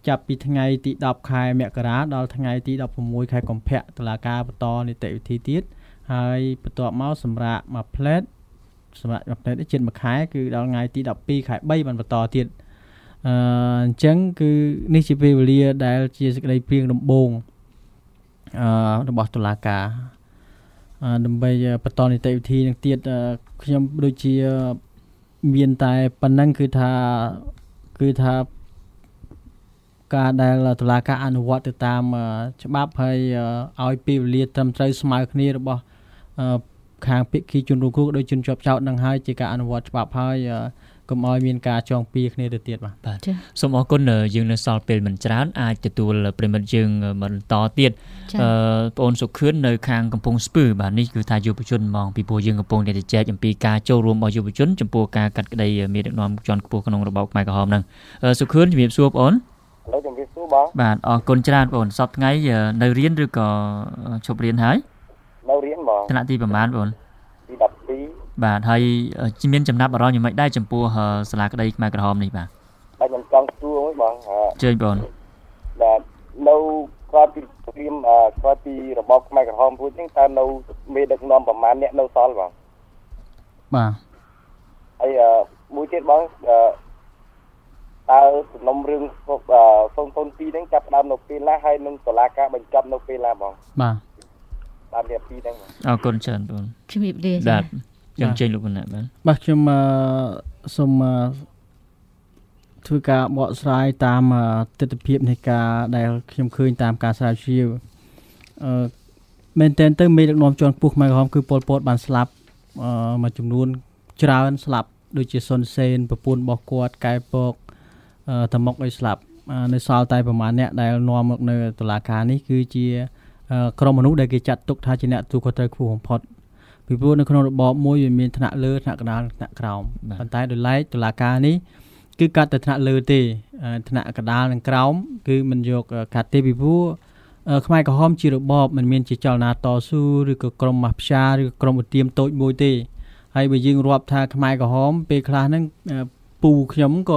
ចាប់ពីថ្ងៃទី10ខែមករាដល់ថ្ងៃទី16ខែកុម្ភៈតុលាការបន្តនីតិវិធីទៀតហើយបន្ទាប់មកសម្រាប់មួយផ្លែតជិត1ខែគឺដល់ថ្ងៃទី12ខែ3បានបន្តទៀតអញ្ចឹងគឺនេះជាពេលវេលាដែលជាសេចក្តីព្រៀងដំបូងរបស់តុលាការដើម្បីបន្តនីតិវិធីនឹងទៀតខ្ញុំដូចជាមានតែប៉ុណ្ណឹងគឺថាការដែលតុលាការអនុវត្តទៅតាមច្បាប់ហើយឲ្យពេលវេលាត្រឹមត្រូវស្មើគ្នារបស់ខាងភាគីជនរងគ្រោះដោយជនជាប់ចោទនឹងហើយជាការអនុវត្តច្បាប់ហើយកុំឲ្យមានការចងពៀគ្នាទៅទៀតបាទសូមអរគុណយើងនៅសល់ពេលមិនច្រើនអាចទទួលប្រិមិត្តយើងបន្តទៀតបងអូនសុខឿននៅខាងកំពង់ស្ពឺបាទនេះគឺថាយុវជនហ្មងពីព្រោះយើងកំពុងតែចែកអំពីការចូលរួមរបស់យុវជនចំពោះការកាត់ក្តីមេដឹកនាំជាន់ខ្ពស់ក្នុងរបបខ្មែរក្រហមហ្នឹងសុខឿនជំរាបសួរបងអូនឥឡូវជំរាបសួរបងបាទអរគុណច្រើនបងអូនសប្តាហ៍ថ្ងៃនៅរៀនឬក៏ឈប់រៀនហើយនៅរៀនបងថ្នាក់ទីប្រហែលបងអូនទី12 បាទហើយមានចំណាប់អារម្មណ៍យ៉ាងម៉េចដែរចំពោះសាលាក្តីខ្មែរក្រហមនេះបាទខ្ញុំចង់សួរមួយបងជើញបងបាទនៅក្រោយពីព្រៀមក្រោយពីរបបខ្មែរក្រហមរួចហ្នឹងតើនៅមេដឹកនាំប្រមាណអ្នកនៅសល់បងបាទហើយមួយទៀតបងតើសំណុំរឿង002ហ្នឹងចាប់ផ្ដើមនៅពេលណាហើយនឹងតុលាការបញ្ចប់នៅពេលណាបងបាទតាមរៀបពីហ្នឹងអរគុណច្រើនបងជំរាបលាបាទយើងចេញលោកវណ្ណៈបាទខ្ញុំសូមធ្វើការបកស្រាយតាមទស្សនវិជ្ជានៃការដែលខ្ញុំឃើញតាមការស្រាវជ្រាវមែនតើទៅមេដឹកនាំជាន់ខ្ពស់ខ្មែរក្រហមគឺប៉ុលពតបានស្លាប់មួយចំនួនច្រើនស្លាប់ដូចជាសុនសេនប្រពន្ធរបស់គាត់កែពកតមុកឲ្យស្លាប់នៅសល់តែប្រហែលអ្នកដែលនាំមកនៅតុលាការនេះគឺជាក្រុមមនុស្សដែលគេចាត់ទុកថាជាអ្នកទូខុសត្រូវខ្ពស់បំផុតពីព្រោះនៅក្នុងរបបមួយវាមានថ្នាក់លើថ្នាក់កណ្ដាលថ្នាក់ក្រោមប៉ុន្តែដោយឡែកតុលាការនេះគឺកាត់តែថ្នាក់លើទេថ្នាក់កណ្ដាលនិងក្រោមគឺមិនយកកាត់ទេពីព្រោះខ្មែរក្រហមជារបបមិនមានជាចលនាតស៊ូឬក៏ក្រុមម៉ាហ្វ្យាឬក្រុមឧទាមតូចមួយទេហើយបើយើងរាប់ថាខ្មែរក្រហមពេលខ្លះហ្នឹងពូខ្ញុំក៏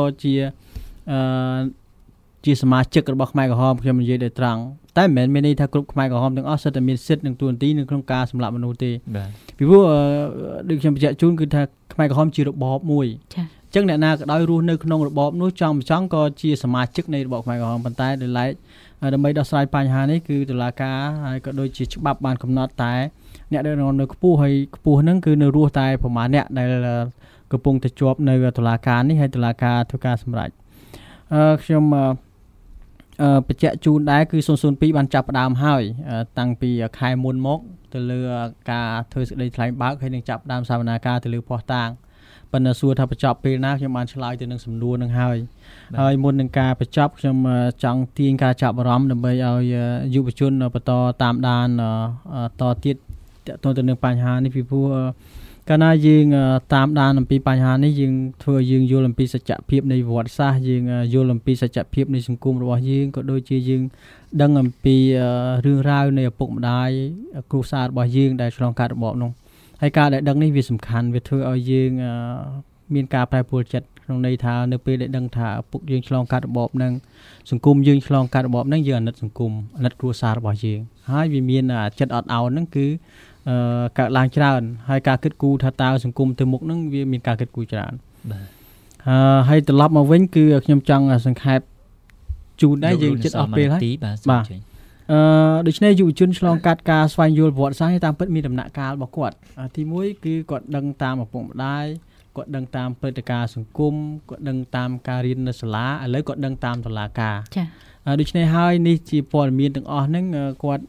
ជាសមាជិករបស់ខ្មែរក្រហមខ្ញុំនិយាយដោយត្រង់តែមិនមែនមានន័យថាគ្រប់ខ្មែរក្រហមទាំងអស់សិតតែមានសិទ្ធិនិងទួនាទីនៅក្នុងការសម្លាប់មនុស្សទេពីព្រោះដូចខ្ញុំបញ្ជាក់ជូនគឺថាខ្មែរក្រហមជារបបមួយអញ្ចឹងអ្នកណាក៏ដោយរស់នៅក្នុងរបបនោះចង់ក៏ជាសមាជិកនៃរបបខ្មែរក្រហមប៉ុន្តែដោយឡែកដើម្បីដោះស្រាយបញ្ហានេះគឺតុលាការហើយក៏ដូចជាច្បាប់បានកំណត់តែអ្នកដែលនៅខ្ពស់ហើយខ្ពស់ហ្នឹងគឺនៅរស់តែប្រមាណអ្នកដែលកំពុងតែជាប់នៅតុលាការនេះហើយតុលាការធ្វើការសម្រេចខ្ញុំបញ្ជាក់ជូនដែរគឺ002បានចាប់ផ្ដើមហើយតាំងពីខែមុនមកទៅលើការធ្វើសេចក្តីថ្លែងបើកហើយនឹងចាប់ផ្ដើមសវនាការទៅលើភស្តុតាងប៉ុន្តែសួរថាបញ្ចប់ពេលណាខ្ញុំបានឆ្លើយទៅនឹងសំណួរនឹងហើយមុននឹងការបញ្ចប់ខ្ញុំចង់ទាញការចាប់អារម្មណ៍ដើម្បីឲ្យយុវជនបន្តតាមដានតទៀតទាក់ទងទៅនឹងបញ្ហានេះពីព្រោះកាលណាយើងតាមដានអំពីបញ្ហានេះយើងធ្វើឲ្យយើងយល់អំពីសច្ចភាពនៃប្រវត្តិសាស្ត្រយើងយល់អំពីសច្ចភាពនៃសង្គមរបស់យើងក៏ដូចជាយើងដឹងអំពីរឿងរ៉ាវនៃឪពុកម្ដាយគ្រួសាររបស់យើងដែលឆ្លងកាត់របបនោះហើយការដែលដឹងនេះវាសំខាន់វាធ្វើឲ្យយើងមានការប្រែប្រួលចិត្តក្នុងន័យថានៅពេលដែលដឹងថាឪពុកយើងឆ្លងកាត់របបហ្នឹងសង្គមយើងឆ្លងកាត់របបហ្នឹងយើងអាណិតសង្គមអាណិតគ្រួសាររបស់យើងហើយវាមានចិត្តអត់ឱនហ្នឹងគឺកើតឡើងច្រើនហើយការគិតគូរថាតើសង្គមទៅមុខហ្នឹងវាមានការគិតគូរច្រើនបាទហើយត្រឡប់មកវិញគឺខ្ញុំចង់សង្ខេបជូនដែរយើងចិត្តអស់ពេលហើយបាទដូច្នេះយុវជនឆ្លងកាត់ការស្វែងយល់ប្រវត្តិសាស្ត្រតាមពិតមានដំណាក់កាលរបស់គាត់ទី1គឺគាត់ដឹងតាមឪពុកម្ដាយគាត់ដឹងតាមព្រឹត្តិការណ៍សង្គមគាត់ដឹងតាមការរៀននៅសាលាឥឡូវគាត់ដឹងតាមតុលាការចា៎ដូច្នេះហើយនេះជាព័ត៌មានទាំងអស់ហ្នឹងគាត់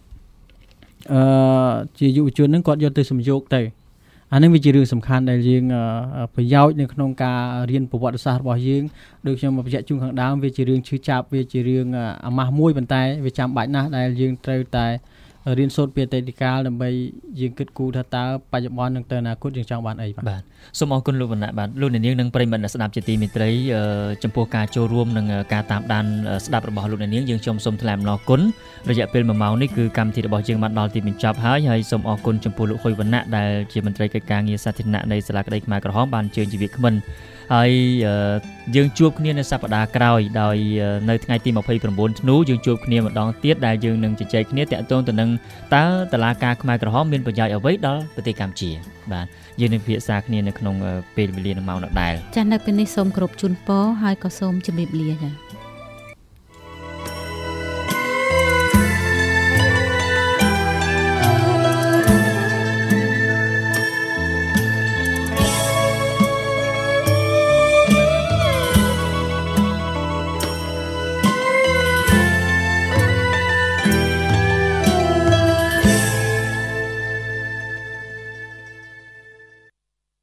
ជាយុវជនហ្នឹងគាត់យកទៅសំយោគទៅអានឹងវាជារឿងសំខាន់ដែលយើងប្រយោជន៍នៅក្នុងការរៀនប្រវត្តិសាស្ត្ររបស់យើងដូចខ្ញុំបញ្ជាក់ជូនខាងដើមវាជារឿងឈឺចាប់វាជារឿងអាម៉ាស់មួយប៉ុន្តែវាចាំបាច់ណាស់ដែលយើងត្រូវតែរៀនសូត្រពីអតីតកាលដើម្បីយើងគិតគូរថាតើបច្ចុប្បន្ននិងទៅអនាគតយើងចង់បានអីបាទសូមអរគុណលោកវណ្ណៈបាទលោកអ្នកនាងនិងប្រិយមិត្តអ្នកស្ដាប់ជាទីមេត្រីចំពោះការចូលរួមនិងការតាមដានស្ដាប់របស់លោកអ្នកនាងយើងសូមថ្លែងអំណរគុណរយៈពេល1ម៉ោងនេះគឺកម្មវិធីរបស់យើងបានដល់ទីបញ្ចប់ហើយសូមអរគុណចំពោះលោកហ៊ុយវណ្ណៈដែលជាមន្ត្រីកិច្ចការងារសាធារណៈនៃសាលាក្តីខ្មែរក្រហមបានអញ្ជើញជាវាគ្មិនហើយយើងជួបគ្នានៅសប្តាហ៍ក្រោយដោយនៅថ្ងៃទី29ធ្នូយើងជួបគ្នាម្ដងទៀតដែលយើងនឹងជជែកគ្នាតាក់ទងទៅនឹងតើតុលាការខ្មែរក្រហមមានប្រយោជន៍អ្វីដល់ប្រទេសកម្ពុជាបាទយើងនឹងពិភាក្សាគ្នានៅក្នុងពេលវេលាម៉ោងដដែលចា៎នៅពេលនេះសូមគោរពជូនពរហើយក៏សូមជម្រាបលាចា៎